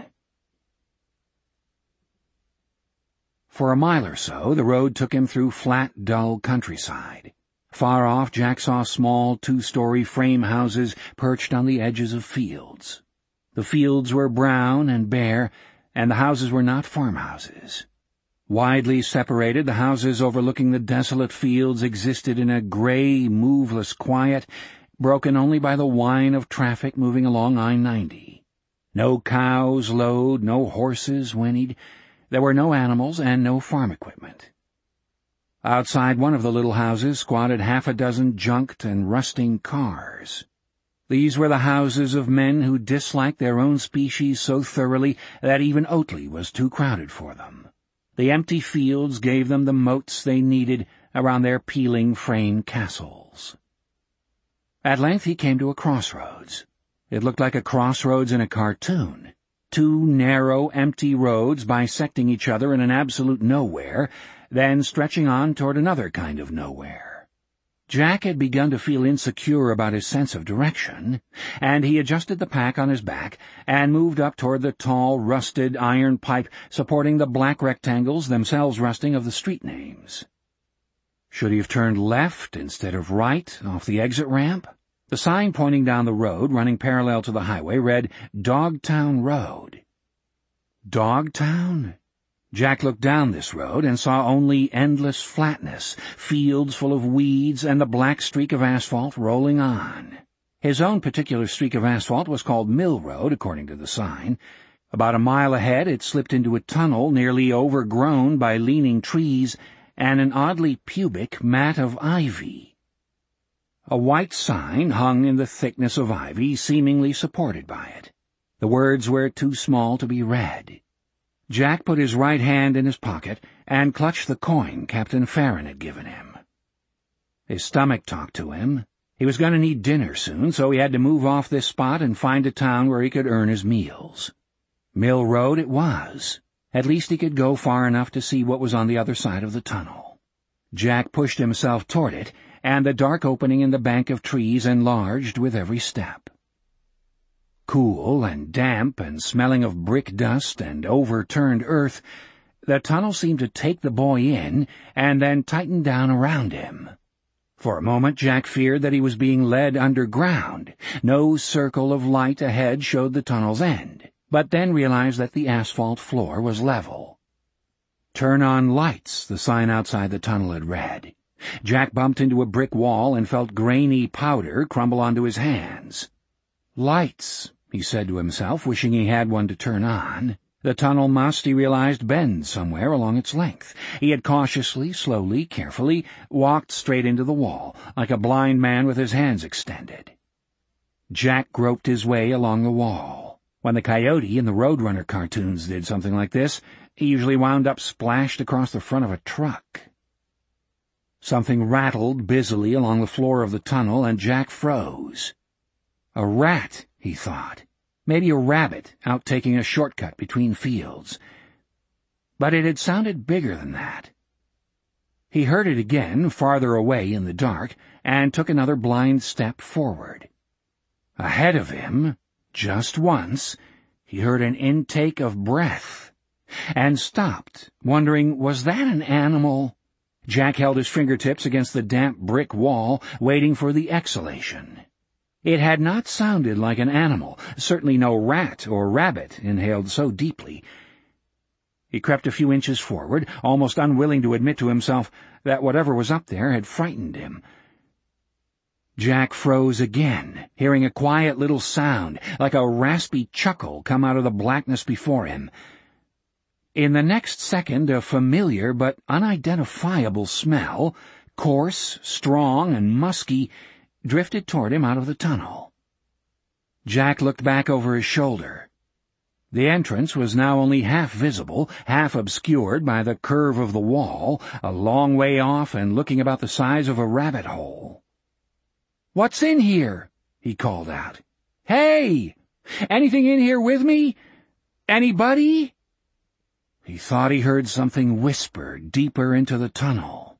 For a mile or so, the road took him through flat, dull countryside. Far off, Jack saw small two-story frame houses perched on the edges of fields. The fields were brown and bare, and the houses were not farmhouses. Widely separated, the houses overlooking the desolate fields existed in a gray, moveless quiet, broken only by the whine of traffic moving along I ninety. No cows lowed, no horses whinnied. There were no animals and no farm equipment. Outside one of the little houses squatted half a dozen junked and rusting cars. These were the houses of men who disliked their own species so thoroughly that even Oatley was too crowded for them. The empty fields gave them the moats they needed around their peeling frame castles. At length he came to a crossroads. It looked like a crossroads in a cartoon. Two narrow, empty roads bisecting each other in an absolute nowhere, then stretching on toward another kind of nowhere. Jack had begun to feel insecure about his sense of direction, and he adjusted the pack on his back and moved up toward the tall, rusted iron pipe supporting the black rectangles, themselves rusting, of the street names. Should he have turned left instead of right off the exit ramp? The sign pointing down the road, running parallel to the highway, read Dogtown Road. Dogtown? Jack looked down this road and saw only endless flatness, fields full of weeds, and the black streak of asphalt rolling on. His own particular streak of asphalt was called Mill Road, according to the sign. About a mile ahead it slipped into a tunnel nearly overgrown by leaning trees and an oddly pubic mat of ivy. A white sign hung in the thickness of ivy, seemingly supported by it. The words were too small to be read. Jack put his right hand in his pocket and clutched the coin Captain Farron had given him. His stomach talked to him. He was going to need dinner soon, so he had to move off this spot and find a town where he could earn his meals. Mill Road it was. At least he could go far enough to see what was on the other side of the tunnel. Jack pushed himself toward it, and the dark opening in the bank of trees enlarged with every step. Cool and damp and smelling of brick dust and overturned earth, the tunnel seemed to take the boy in and then tighten down around him. For a moment Jack feared that he was being led underground. No circle of light ahead showed the tunnel's end, but then realized that the asphalt floor was level. "Turn on lights," the sign outside the tunnel had read. Jack bumped into a brick wall and felt grainy powder crumble onto his hands. Lights, he said to himself, wishing he had one to turn on. The tunnel must, he realized, bend somewhere along its length. He had cautiously, slowly, carefully walked straight into the wall, like a blind man with his hands extended. Jack groped his way along the wall. When the Coyote in the Roadrunner cartoons did something like this, he usually wound up splashed across the front of a truck. Something rattled busily along the floor of the tunnel, and Jack froze. A rat, he thought. Maybe a rabbit out taking a shortcut between fields. But it had sounded bigger than that. He heard it again, farther away in the dark, and took another blind step forward. Ahead of him, just once, he heard an intake of breath, and stopped, wondering, was that an animal? Jack held his fingertips against the damp brick wall, waiting for the exhalation. It had not sounded like an animal, certainly no rat or rabbit inhaled so deeply. He crept a few inches forward, almost unwilling to admit to himself that whatever was up there had frightened him. Jack froze again, hearing a quiet little sound, like a raspy chuckle, come out of the blackness before him. In the next second, a familiar but unidentifiable smell, coarse, strong, and musky, drifted toward him out of the tunnel. Jack looked back over his shoulder. The entrance was now only half visible, half obscured by the curve of the wall, a long way off and looking about the size of a rabbit hole. "What's in here?" he called out. "Hey! Anything in here with me? Anybody?" He thought he heard something whisper deeper into the tunnel.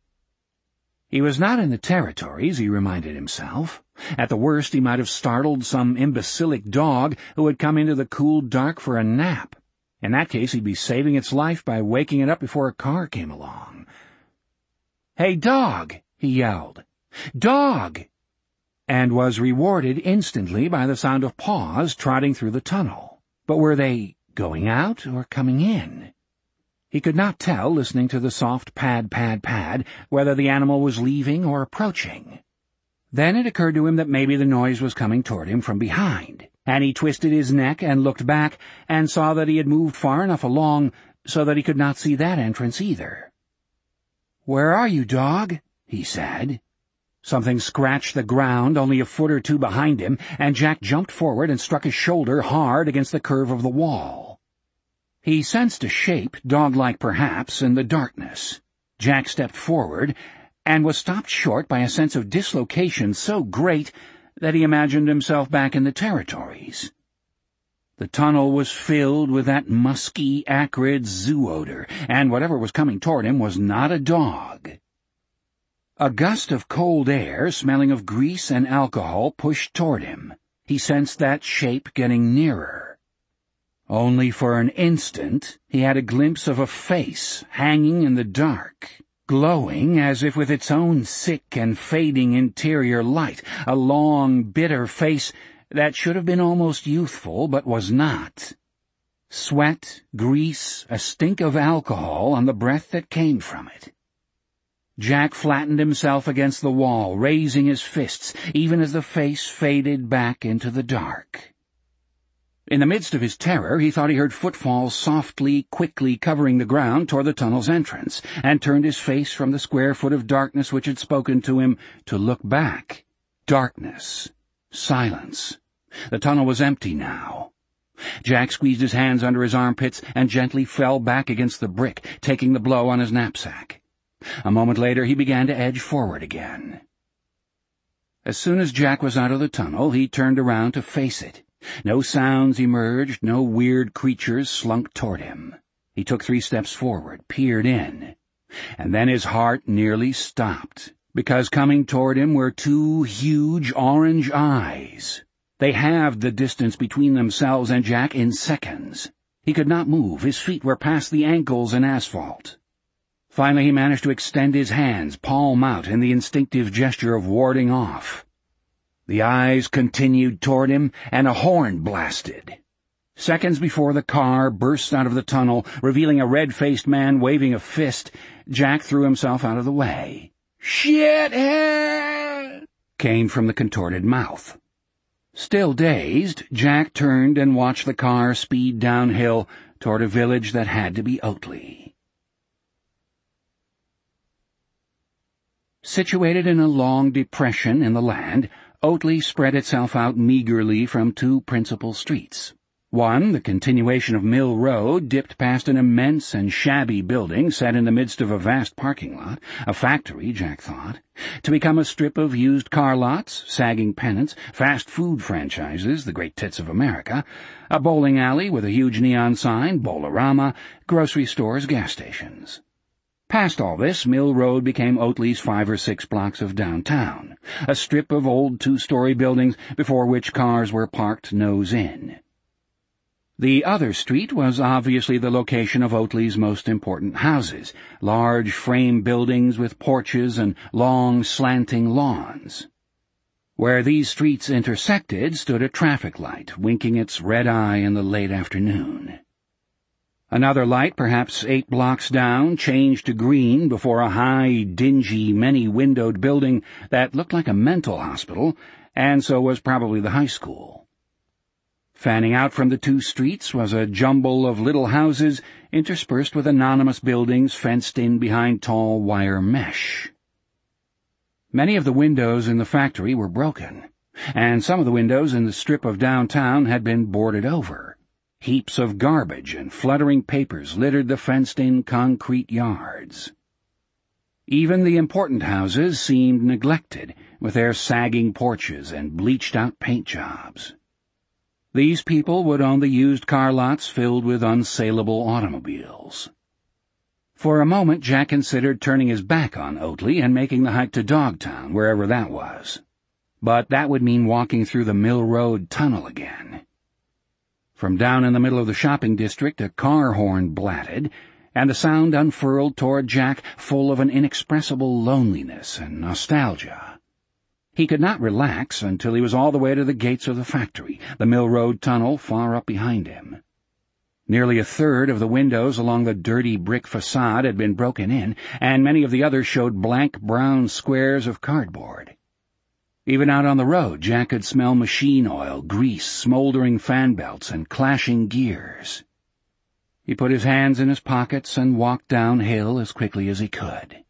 He was not in the territories, he reminded himself. At the worst, he might have startled some imbecilic dog who had come into the cool dark for a nap. In that case, he'd be saving its life by waking it up before a car came along. "Hey, dog!" he yelled. "Dog!" and was rewarded instantly by the sound of paws trotting through the tunnel. But were they going out or coming in? He could not tell, listening to the soft pad, pad, pad, whether the animal was leaving or approaching. Then it occurred to him that maybe the noise was coming toward him from behind, and he twisted his neck and looked back and saw that he had moved far enough along so that he could not see that entrance either. "Where are you, dog?" he said. Something scratched the ground only a foot or two behind him, and Jack jumped forward and struck his shoulder hard against the curve of the wall. He sensed a shape, dog-like perhaps, in the darkness. Jack stepped forward, and was stopped short by a sense of dislocation so great that he imagined himself back in the territories. The tunnel was filled with that musky, acrid zoo odor, and whatever was coming toward him was not a dog. A gust of cold air, smelling of grease and alcohol, pushed toward him. He sensed that shape getting nearer. Only for an instant he had a glimpse of a face hanging in the dark. glowing as if with its own sick and fading interior light, a long, bitter face that should have been almost youthful but was not. Sweat, grease, a stink of alcohol on the breath that came from it. Jack flattened himself against the wall, raising his fists, even as the face faded back into the dark. In the midst of his terror, he thought he heard footfalls softly, quickly covering the ground toward the tunnel's entrance, and turned his face from the square foot of darkness which had spoken to him to look back. Darkness. Silence. The tunnel was empty now. Jack squeezed his hands under his armpits and gently fell back against the brick, taking the blow on his knapsack. A moment later he began to edge forward again. As soon as Jack was out of the tunnel, he turned around to face it. No sounds emerged, no weird creatures slunk toward him. He took three steps forward, peered in, and then his heart nearly stopped, because coming toward him were two huge orange eyes. They halved the distance between themselves and Jack in seconds. He could not move. His feet were past the ankles in asphalt. Finally he managed to extend his hands, palm out, in the instinctive gesture of warding off. The eyes continued toward him, and a horn blasted. Seconds before the car burst out of the tunnel, revealing a red-faced man waving a fist, Jack threw himself out of the way. "Shithead!" came from the contorted mouth. Still dazed, Jack turned and watched the car speed downhill toward a village that had to be Oatley. Situated in a long depression in the land, Oatley spread itself out meagerly from two principal streets. One, the continuation of Mill Road, dipped past an immense and shabby building set in the midst of a vast parking lot, a factory, Jack thought, to become a strip of used car lots, sagging pennants, fast food franchises, the great tits of America, a bowling alley with a huge neon sign, Bowlerama, grocery stores, gas stations. Past all this, Mill Road became Oatley's five or six blocks of downtown, a strip of old two-story buildings before which cars were parked nose in. The other street was obviously the location of Oatley's most important houses, large frame buildings with porches and long, slanting lawns. Where these streets intersected stood a traffic light, winking its red eye in the late afternoon. Another light, perhaps eight blocks down, changed to green before a high, dingy, many-windowed building that looked like a mental hospital, and so was probably the high school. Fanning out from the two streets was a jumble of little houses interspersed with anonymous buildings fenced in behind tall wire mesh. Many of the windows in the factory were broken, and some of the windows in the strip of downtown had been boarded over. Heaps of garbage and fluttering papers littered the fenced-in concrete yards. Even the important houses seemed neglected, with their sagging porches and bleached-out paint jobs. These people would own the used car lots filled with unsaleable automobiles. For a moment Jack considered turning his back on Oatley and making the hike to Dogtown, wherever that was. But that would mean walking through the Mill Road tunnel again. From down in the middle of the shopping district a car horn blatted, and the sound unfurled toward Jack full of an inexpressible loneliness and nostalgia. He could not relax until he was all the way to the gates of the factory, the Mill Road tunnel far up behind him. Nearly a third of the windows along the dirty brick facade had been broken in, and many of the others showed blank brown squares of cardboard. Even out on the road, Jack could smell machine oil, grease, smoldering fan belts, and clashing gears. He put his hands in his pockets and walked downhill as quickly as he could.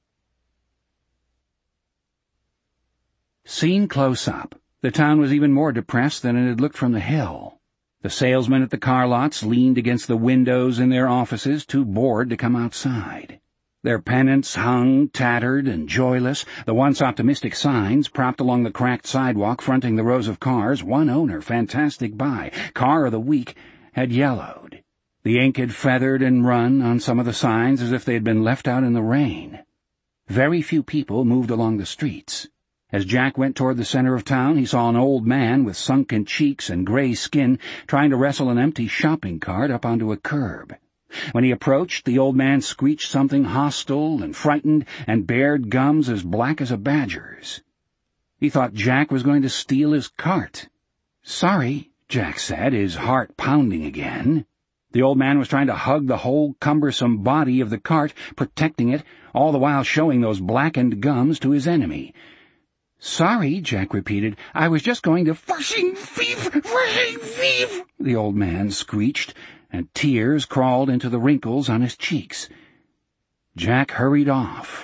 Seen close up, the town was even more depressed than it had looked from the hill. The salesmen at the car lots leaned against the windows in their offices, too bored to come outside. Their pennants hung, tattered and joyless, the once optimistic signs propped along the cracked sidewalk fronting the rows of cars, one owner, fantastic buy, car of the week, had yellowed. The ink had feathered and run on some of the signs as if they had been left out in the rain. Very few people moved along the streets. As Jack went toward the center of town, he saw an old man with sunken cheeks and gray skin trying to wrestle an empty shopping cart up onto a curb. When he approached, the old man screeched something hostile and frightened and bared gums as black as a badger's. He thought Jack was going to steal his cart. "Sorry," Jack said, his heart pounding again. The old man was trying to hug the whole cumbersome body of the cart, protecting it, all the while showing those blackened gums to his enemy. "Sorry," Jack repeated. "I was just going to—" "Fushing thief! Fushing thief!" the old man screeched, and tears crawled into the wrinkles on his cheeks. Jack hurried off.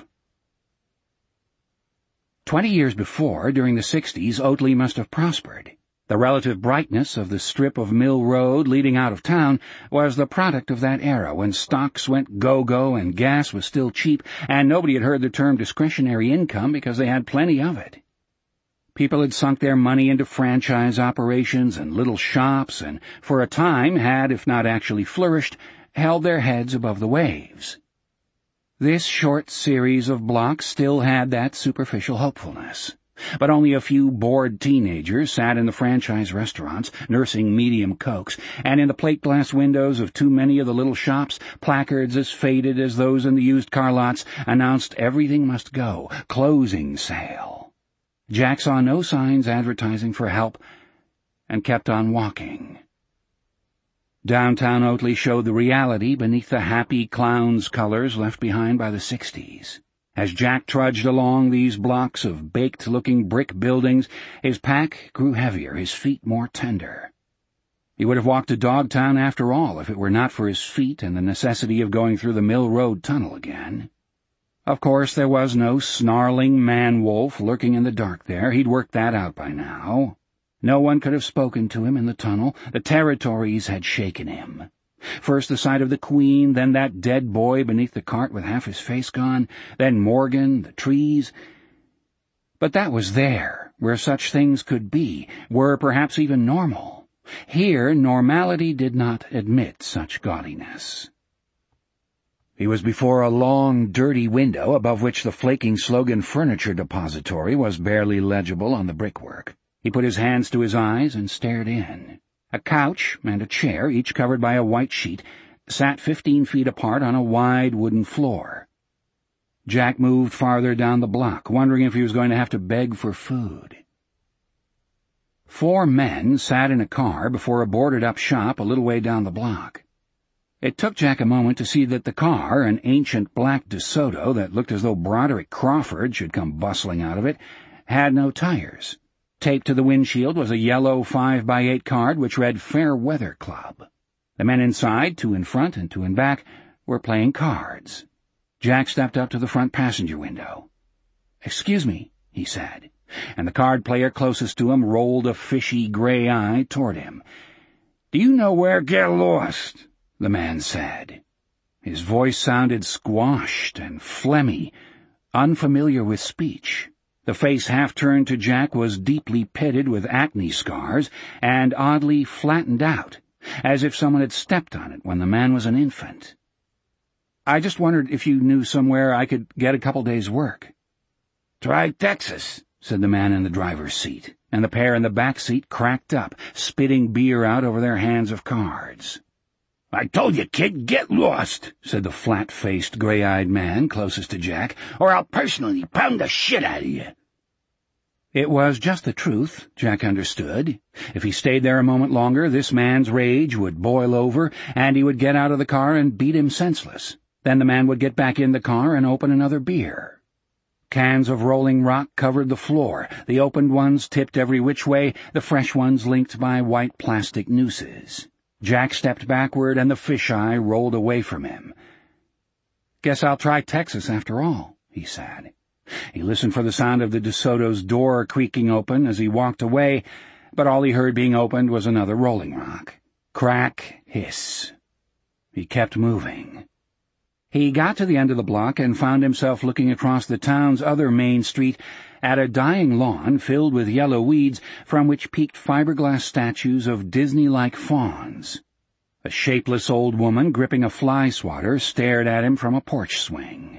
Twenty years before, during the sixties, Oatley must have prospered. The relative brightness of the strip of Mill Road leading out of town was the product of that era when stocks went go-go and gas was still cheap, and nobody had heard the term discretionary income because they had plenty of it. People had sunk their money into franchise operations and little shops, and for a time had, if not actually flourished, held their heads above the waves. This short series of blocks still had that superficial hopefulness. But only a few bored teenagers sat in the franchise restaurants, nursing medium cokes, and in the plate-glass windows of too many of the little shops, placards as faded as those in the used-car lots announced everything must go, closing sale. Jack saw no signs advertising for help, and kept on walking. Downtown Oatley showed the reality beneath the happy clown's colors left behind by the sixties. As Jack trudged along these blocks of baked-looking brick buildings, his pack grew heavier, his feet more tender. He would have walked to Dogtown after all if it were not for his feet and the necessity of going through the Mill Road tunnel again. Of course, there was no snarling man-wolf lurking in the dark there. He'd worked that out by now. No one could have spoken to him in the tunnel. The territories had shaken him. First the sight of the Queen, then that dead boy beneath the cart with half his face gone, then Morgan, the trees. But that was there, where such things could be, were perhaps even normal. Here, normality did not admit such gaudiness. He was before a long, dirty window above which the flaking slogan Furniture Depository was barely legible on the brickwork. He put his hands to his eyes and stared in. A couch and a chair, each covered by a white sheet, sat fifteen feet apart on a wide wooden floor. Jack moved farther down the block, wondering if he was going to have to beg for food. Four men sat in a car before a boarded-up shop a little way down the block. It took Jack a moment to see that the car, an ancient black DeSoto that looked as though Broderick Crawford should come bustling out of it, had no tires. Taped to the windshield was a yellow five by eight card which read Fair Weather Club. The men inside, two in front and two in back, were playing cards. Jack stepped up to the front passenger window. "Excuse me," he said, and the card player closest to him rolled a fishy gray eye toward him. "Do you know where Get Lost?" the man said. His voice sounded squashed and phlegmy, unfamiliar with speech. The face half-turned to Jack was deeply pitted with acne scars and oddly flattened out, as if someone had stepped on it when the man was an infant. "I just wondered if you knew somewhere I could get a couple days' work." "Try Texas," said the man in the driver's seat, and the pair in the back seat cracked up, spitting beer out over their hands of cards. "I told you, kid, get lost," said the flat-faced, gray-eyed man closest to Jack, "or I'll personally pound the shit out of you." It was just the truth, Jack understood. If he stayed there a moment longer, this man's rage would boil over, and he would get out of the car and beat him senseless. Then the man would get back in the car and open another beer. Cans of rolling rock covered the floor, the opened ones tipped every which way, the fresh ones linked by white plastic nooses. Jack stepped backward, and the fisheye rolled away from him. "Guess I'll try Texas after all," he said. He listened for the sound of the DeSoto's door creaking open as he walked away, but all he heard being opened was another rolling rock. Crack, hiss. He kept moving. He got to the end of the block and found himself looking across the town's other main street at a dying lawn filled with yellow weeds from which peeked fiberglass statues of Disney-like fawns. A shapeless old woman gripping a fly swatter stared at him from a porch swing.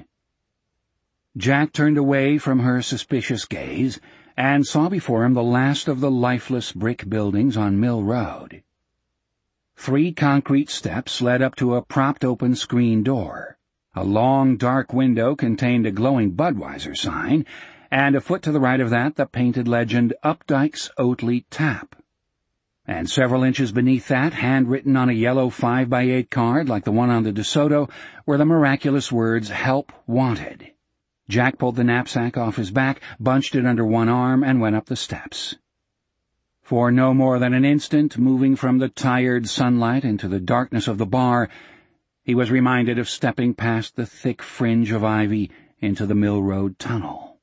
Jack turned away from her suspicious gaze and saw before him the last of the lifeless brick buildings on Mill Road. Three concrete steps led up to a propped-open screen door. A long, dark window contained a glowing Budweiser sign, and a foot to the right of that the painted legend, Updike's Oatly Tap. And several inches beneath that, handwritten on a yellow five by eight card like the one on the DeSoto, were the miraculous words, Help Wanted. Jack pulled the knapsack off his back, bunched it under one arm, and went up the steps. For no more than an instant, moving from the tired sunlight into the darkness of the bar, he was reminded of stepping past the thick fringe of ivy into the Mill Road tunnel.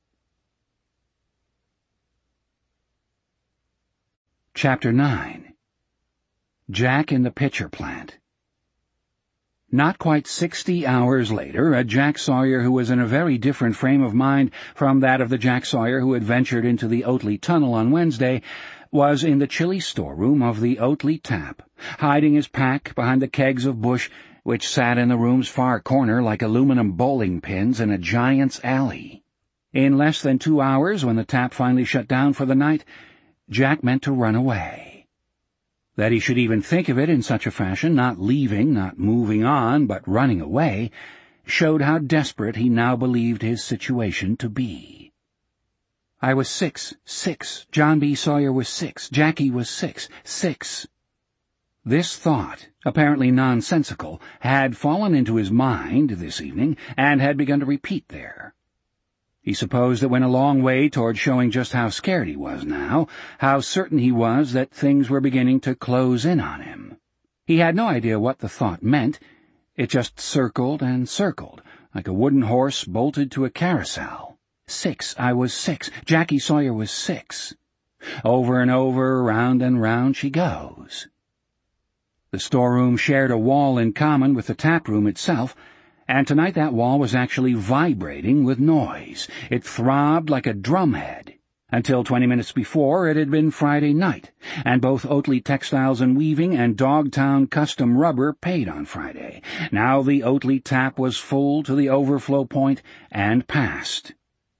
Chapter nine. Jack in the Pitcher Plant. Not quite sixty hours later, a Jack Sawyer who was in a very different frame of mind from that of the Jack Sawyer who had ventured into the Oatly Tunnel on Wednesday was in the chilly storeroom of the Oatly Tap, hiding his pack behind the kegs of bush which sat in the room's far corner like aluminum bowling pins in a giant's alley. In less than two hours, when the tap finally shut down for the night, Jack meant to run away. That he should even think of it in such a fashion, not leaving, not moving on, but running away, showed how desperate he now believed his situation to be. I was six, six. John B. Sawyer was six. Jackie was six, six. This thought, apparently nonsensical, had fallen into his mind this evening and had begun to repeat there. He supposed it went a long way toward showing just how scared he was now, how certain he was that things were beginning to close in on him. He had no idea what the thought meant. It just circled and circled, like a wooden horse bolted to a carousel. Six, I was six. Jackie Sawyer was six. Over and over, round and round she goes. The storeroom shared a wall in common with the taproom itself, and tonight that wall was actually vibrating with noise. It throbbed like a drumhead. Until twenty minutes before, it had been Friday night, and both Oatly Textiles and Weaving and Dogtown Custom Rubber paid on Friday. Now the Oatly Tap was full to the overflow point and past.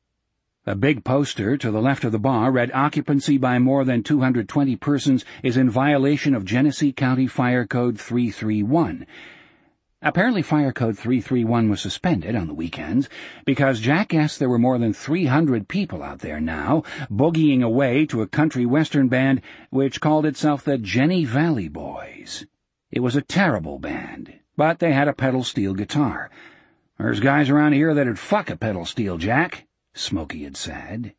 A big poster to the left of the bar read, Occupancy by more than two hundred twenty persons is in violation of Genesee County Fire Code three three one. Apparently Fire Code three three one was suspended on the weekends, because Jack guessed there were more than three hundred people out there now, boogieing away to a country western band which called itself the Jenny Valley Boys. It was a terrible band, but they had a pedal steel guitar. There's guys around here that'd fuck a pedal steel, Jack, Smokey had said.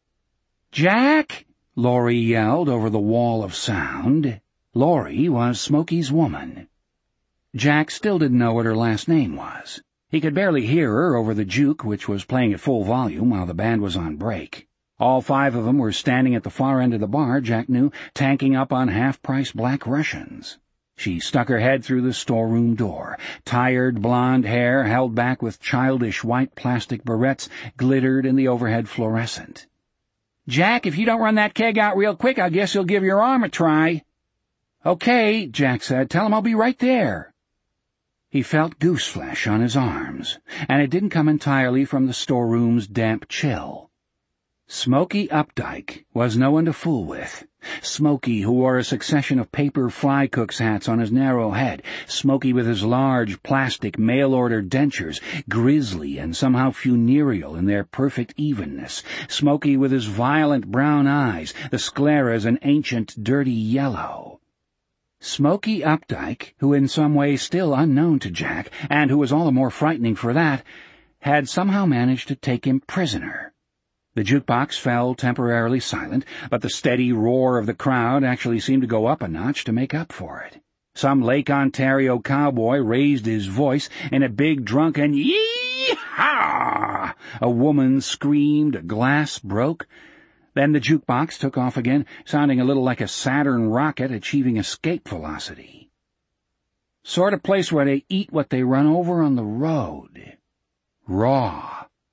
Jack! Laurie yelled over the wall of sound. Laurie was Smokey's woman. Jack still didn't know what her last name was. He could barely hear her over the juke, which was playing at full volume while the band was on break. All five of them were standing at the far end of the bar, Jack knew, tanking up on half-price Black Russians. She stuck her head through the storeroom door. Tired blonde hair, held back with childish white plastic barrettes, glittered in the overhead fluorescent. Jack, if you don't run that keg out real quick, I guess you'll give your arm a try. Okay, Jack said. Tell him I'll be right there. He felt gooseflesh on his arms, and it didn't come entirely from the storeroom's damp chill. Smokey Updike was no one to fool with. Smokey, who wore a succession of paper fly cook's hats on his narrow head. Smokey with his large plastic mail-order dentures, grisly and somehow funereal in their perfect evenness. Smokey with his violent brown eyes, the scleras an ancient dirty yellow. Smokey Updike, who in some way still unknown to Jack, and who was all the more frightening for that, had somehow managed to take him prisoner. The jukebox fell temporarily silent, but the steady roar of the crowd actually seemed to go up a notch to make up for it. Some Lake Ontario cowboy raised his voice in a big drunken yee-haw. A woman screamed, a glass broke. Then the jukebox took off again, sounding a little like a Saturn rocket achieving escape velocity. Sort of place where they eat what they run over on the road. Raw.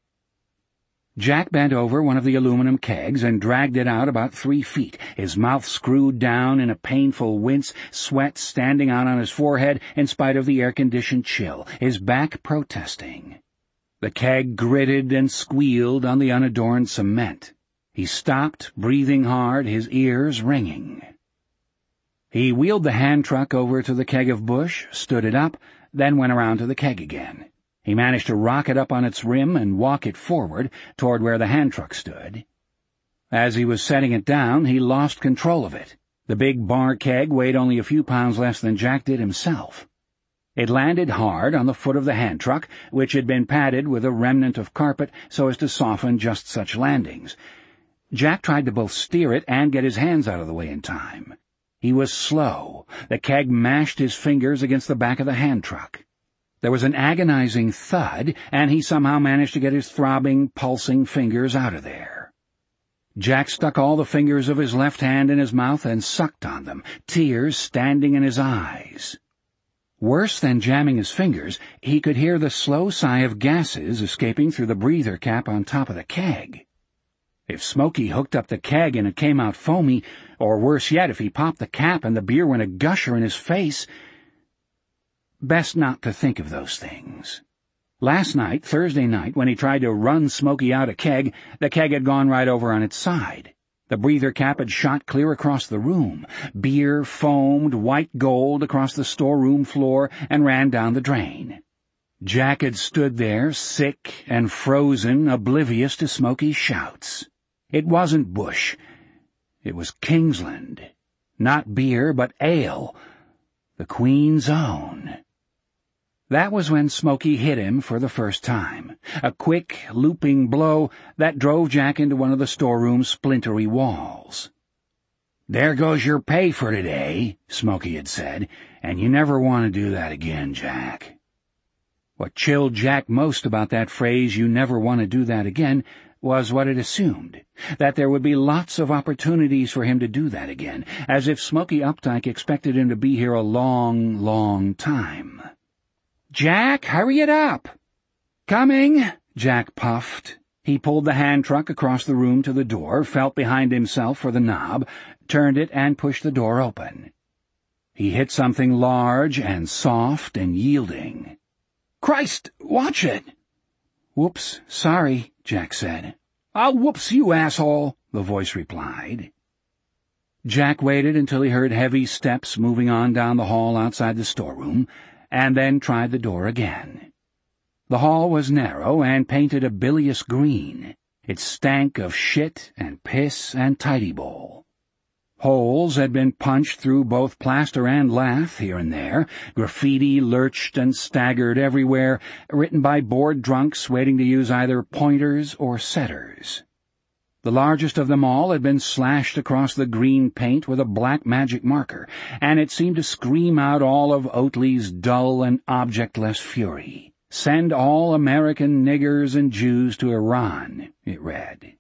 Jack bent over one of the aluminum kegs and dragged it out about three feet, his mouth screwed down in a painful wince, sweat standing out on his forehead in spite of the air-conditioned chill, his back protesting. The keg gritted and squealed on the unadorned cement. He stopped, breathing hard, his ears ringing. He wheeled the hand truck over to the keg of bush, stood it up, then went around to the keg again. He managed to rock it up on its rim and walk it forward toward where the hand truck stood. As he was setting it down, he lost control of it. The big bar keg weighed only a few pounds less than Jack did himself. It landed hard on the foot of the hand truck, which had been padded with a remnant of carpet so as to soften just such landings. Jack tried to both steer it and get his hands out of the way in time. He was slow. The keg mashed his fingers against the back of the hand truck. There was an agonizing thud, and he somehow managed to get his throbbing, pulsing fingers out of there. Jack stuck all the fingers of his left hand in his mouth and sucked on them, tears standing in his eyes. Worse than jamming his fingers, he could hear the slow sigh of gases escaping through the breather cap on top of the keg. If Smokey hooked up the keg and it came out foamy, or worse yet, if he popped the cap and the beer went a gusher in his face... Best not to think of those things. Last night, Thursday night, when he tried to run Smokey out a keg, the keg had gone right over on its side. The breather cap had shot clear across the room. Beer foamed white gold across the storeroom floor and ran down the drain. Jack had stood there, sick and frozen, oblivious to Smokey's shouts. It wasn't Bush. It was Kingsland. Not beer, but ale. The Queen's Own. That was when Smokey hit him for the first time, a quick, looping blow that drove Jack into one of the storeroom's splintery walls. "There goes your pay for today," Smokey had said, "and you never want to do that again, Jack." What chilled Jack most about that phrase, "you never want to do that again," was what it assumed, that there would be lots of opportunities for him to do that again, as if Smokey Updike expected him to be here a long, long time. "Jack, hurry it up!" "Coming," Jack puffed. He pulled the hand truck across the room to the door, felt behind himself for the knob, turned it and pushed the door open. He hit something large and soft and yielding. "Christ, watch it!" "Whoops, sorry," Jack said. "I'll whoops you, asshole," the voice replied. Jack waited until he heard heavy steps moving on down the hall outside the storeroom, and then tried the door again. The hall was narrow and painted a bilious green. It stank of shit and piss and tidy bowl. Holes had been punched through both plaster and lath here and there. Graffiti lurched and staggered everywhere, written by bored drunks waiting to use either pointers or setters. The largest of them all had been slashed across the green paint with a black magic marker, and it seemed to scream out all of Oatley's dull and objectless fury. "Send all American niggers and Jews to Iran," it read.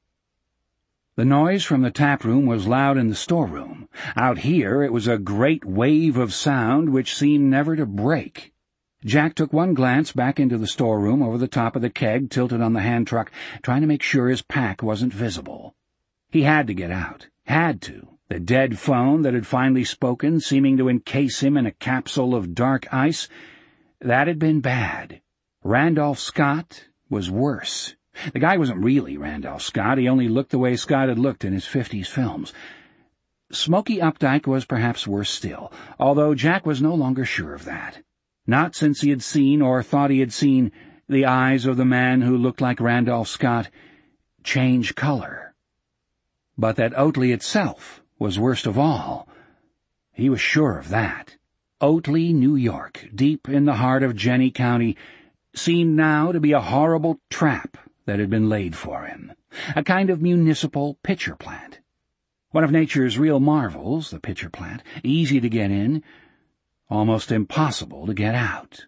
The noise from the taproom was loud in the storeroom. Out here it was a great wave of sound which seemed never to break. Jack took one glance back into the storeroom over the top of the keg tilted on the hand truck, trying to make sure his pack wasn't visible. He had to get out. Had to. The dead phone that had finally spoken, seeming to encase him in a capsule of dark ice, that had been bad. Randolph Scott was worse. The guy wasn't really Randolph Scott. He only looked the way Scott had looked in his fifties films. Smokey Updike was perhaps worse still, although Jack was no longer sure of that. Not since he had seen, or thought he had seen, the eyes of the man who looked like Randolph Scott change color. But that Oatley itself was worst of all. He was sure of that. Oatley, New York, deep in the heart of Jenny County, seemed now to be a horrible trap that had been laid for him, a kind of municipal pitcher plant. One of nature's real marvels, the pitcher plant, easy to get in, almost impossible to get out.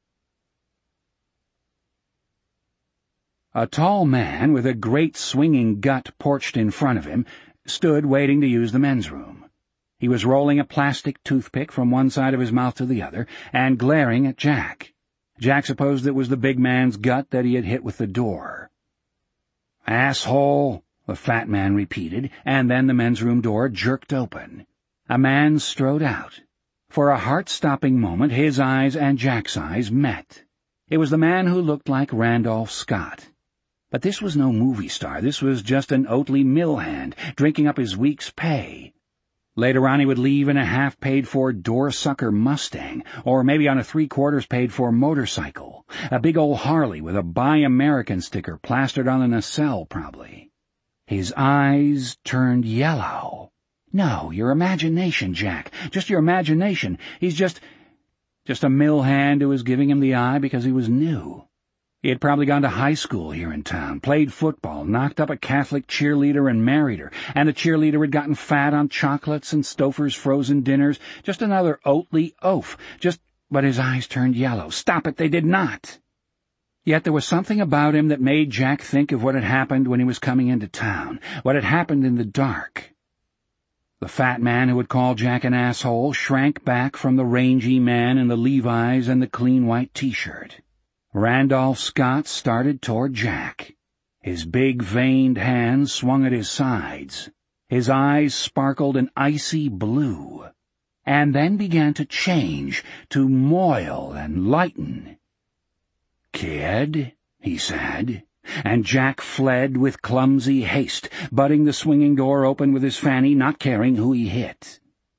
A tall man with a great swinging gut perched in front of him stood waiting to use the men's room. He was rolling a plastic toothpick from one side of his mouth to the other and glaring at Jack. Jack supposed it was the big man's gut that he had hit with the door. "Asshole," the fat man repeated, and then the men's room door jerked open. A man strode out. For a heart-stopping moment his eyes and Jack's eyes met. It was the man who looked like Randolph Scott. But this was no movie star. This was just an Oatley mill hand, drinking up his week's pay. Later on he would leave in a half-paid-for door-sucker Mustang, or maybe on a three-quarters-paid-for motorcycle, a big old Harley with a Buy American sticker plastered on the nacelle, probably. His eyes turned yellow. No, your imagination, Jack. Just your imagination. He's just... just a mill hand who was giving him the eye because he was new. He had probably gone to high school here in town, played football, knocked up a Catholic cheerleader and married her, and the cheerleader had gotten fat on chocolates and Stouffer's frozen dinners. Just another Oatly oaf. Just... But his eyes turned yellow. Stop it, they did not. Yet there was something about him that made Jack think of what had happened when he was coming into town, what had happened in the dark. The fat man who had called Jack an asshole shrank back from the rangy man in the Levi's and the clean white T-shirt. Randolph Scott started toward Jack. His big, veined hands swung at his sides. His eyes sparkled an icy blue, and then began to change, to moil and lighten. "Kid," he said, and Jack fled with clumsy haste, butting the swinging door open with his fanny, not caring who he hit.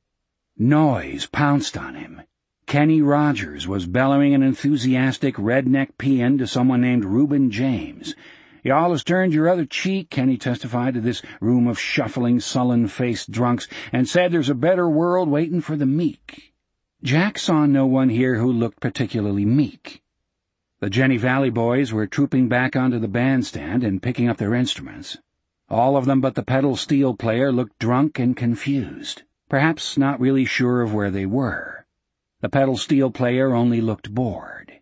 Noise pounced on him. Kenny Rogers was bellowing an enthusiastic redneck paean to someone named Reuben James. "You allus turned your other cheek," Kenny testified to this room of shuffling, sullen-faced drunks, "and said there's a better world waitin' for the meek." Jack saw no one here who looked particularly meek. The Jenny Valley boys were trooping back onto the bandstand and picking up their instruments. All of them but the pedal steel player looked drunk and confused, perhaps not really sure of where they were. The pedal steel player only looked bored.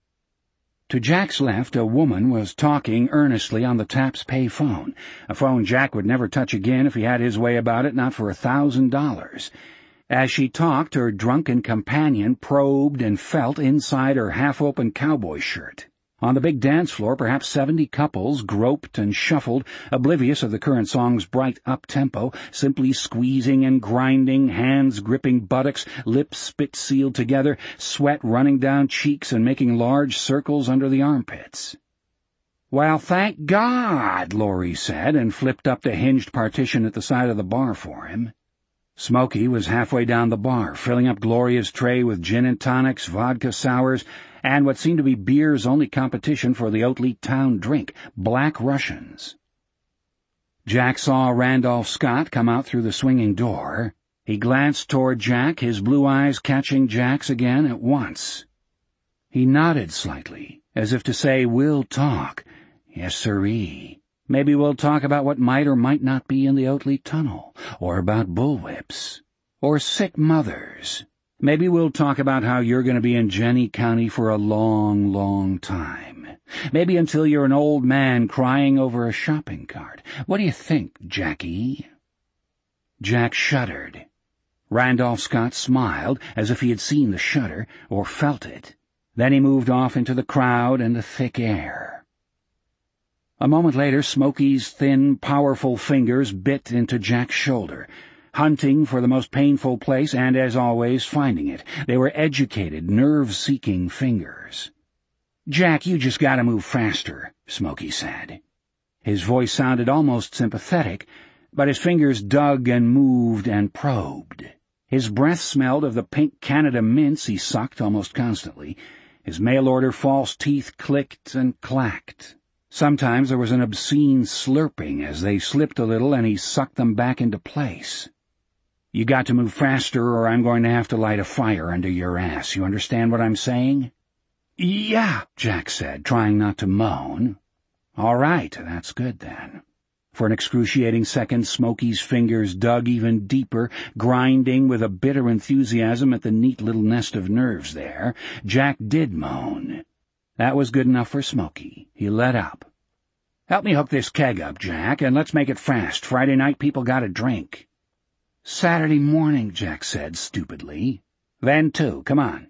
To Jack's left, a woman was talking earnestly on the Taps pay phone, a phone Jack would never touch again if he had his way about it, not for a thousand dollars. As she talked, her drunken companion probed and felt inside her half-open cowboy shirt. On the big dance floor, perhaps seventy couples groped and shuffled, oblivious of the current song's bright up-tempo, simply squeezing and grinding, hands gripping buttocks, lips spit-sealed together, sweat running down cheeks and making large circles under the armpits. "Well, thank God," Laurie said, and flipped up the hinged partition at the side of the bar for him. Smokey was halfway down the bar, filling up Gloria's tray with gin and tonics, vodka sours, and what seemed to be beer's only competition for the Oatly town drink, Black Russians. Jack saw Randolph Scott come out through the swinging door. He glanced toward Jack, his blue eyes catching Jack's again at once. He nodded slightly, as if to say, "We'll talk. Yes, sirree. Maybe we'll talk about what might or might not be in the Oatly tunnel, or about bullwhips, or sick mothers. Maybe we'll talk about how you're going to be in Jenny County for a long, long time. Maybe until you're an old man crying over a shopping cart. What do you think, Jackie?" Jack shuddered. Randolph Scott smiled, as if he had seen the shudder, or felt it. Then he moved off into the crowd and the thick air. A moment later, Smokey's thin, powerful fingers bit into Jack's shoulder, hunting for the most painful place and, as always, finding it. They were educated, nerve-seeking fingers. "Jack, you just gotta move faster," Smokey said. His voice sounded almost sympathetic, but his fingers dug and moved and probed. His breath smelled of the pink Canada mints he sucked almost constantly. His mail-order false teeth clicked and clacked. Sometimes there was an obscene slurping as they slipped a little and he sucked them back into place. "You got to move faster or I'm going to have to light a fire under your ass. You understand what I'm saying?" "Yeah," Jack said, trying not to moan. "All right, that's good then." For an excruciating second, Smokey's fingers dug even deeper, grinding with a bitter enthusiasm at the neat little nest of nerves there. Jack did moan. That was good enough for Smokey. He let up. "Help me hook this keg up, Jack, and let's make it fast. Friday night people gotta drink." "Saturday morning," Jack said stupidly. "Then, too. Come on."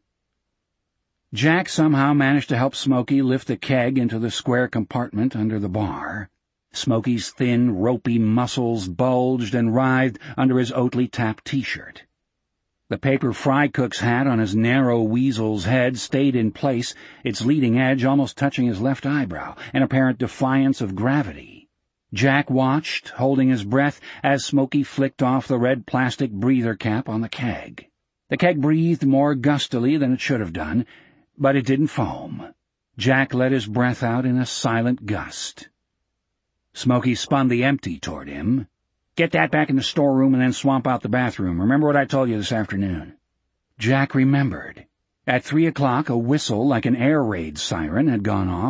Jack somehow managed to help Smokey lift the keg into the square compartment under the bar. Smokey's thin, ropey muscles bulged and writhed under his Oatly Tap T-shirt. The paper fry cook's hat on his narrow weasel's head stayed in place, its leading edge almost touching his left eyebrow, an apparent defiance of gravity. Jack watched, holding his breath, as Smokey flicked off the red plastic breather cap on the keg. The keg breathed more gustily than it should have done, but it didn't foam. Jack let his breath out in a silent gust. Smokey spun the empty toward him. "Get that back in the storeroom and then swamp out the bathroom. Remember what I told you this afternoon?" Jack remembered. At three o'clock, a whistle like an air raid siren had gone off.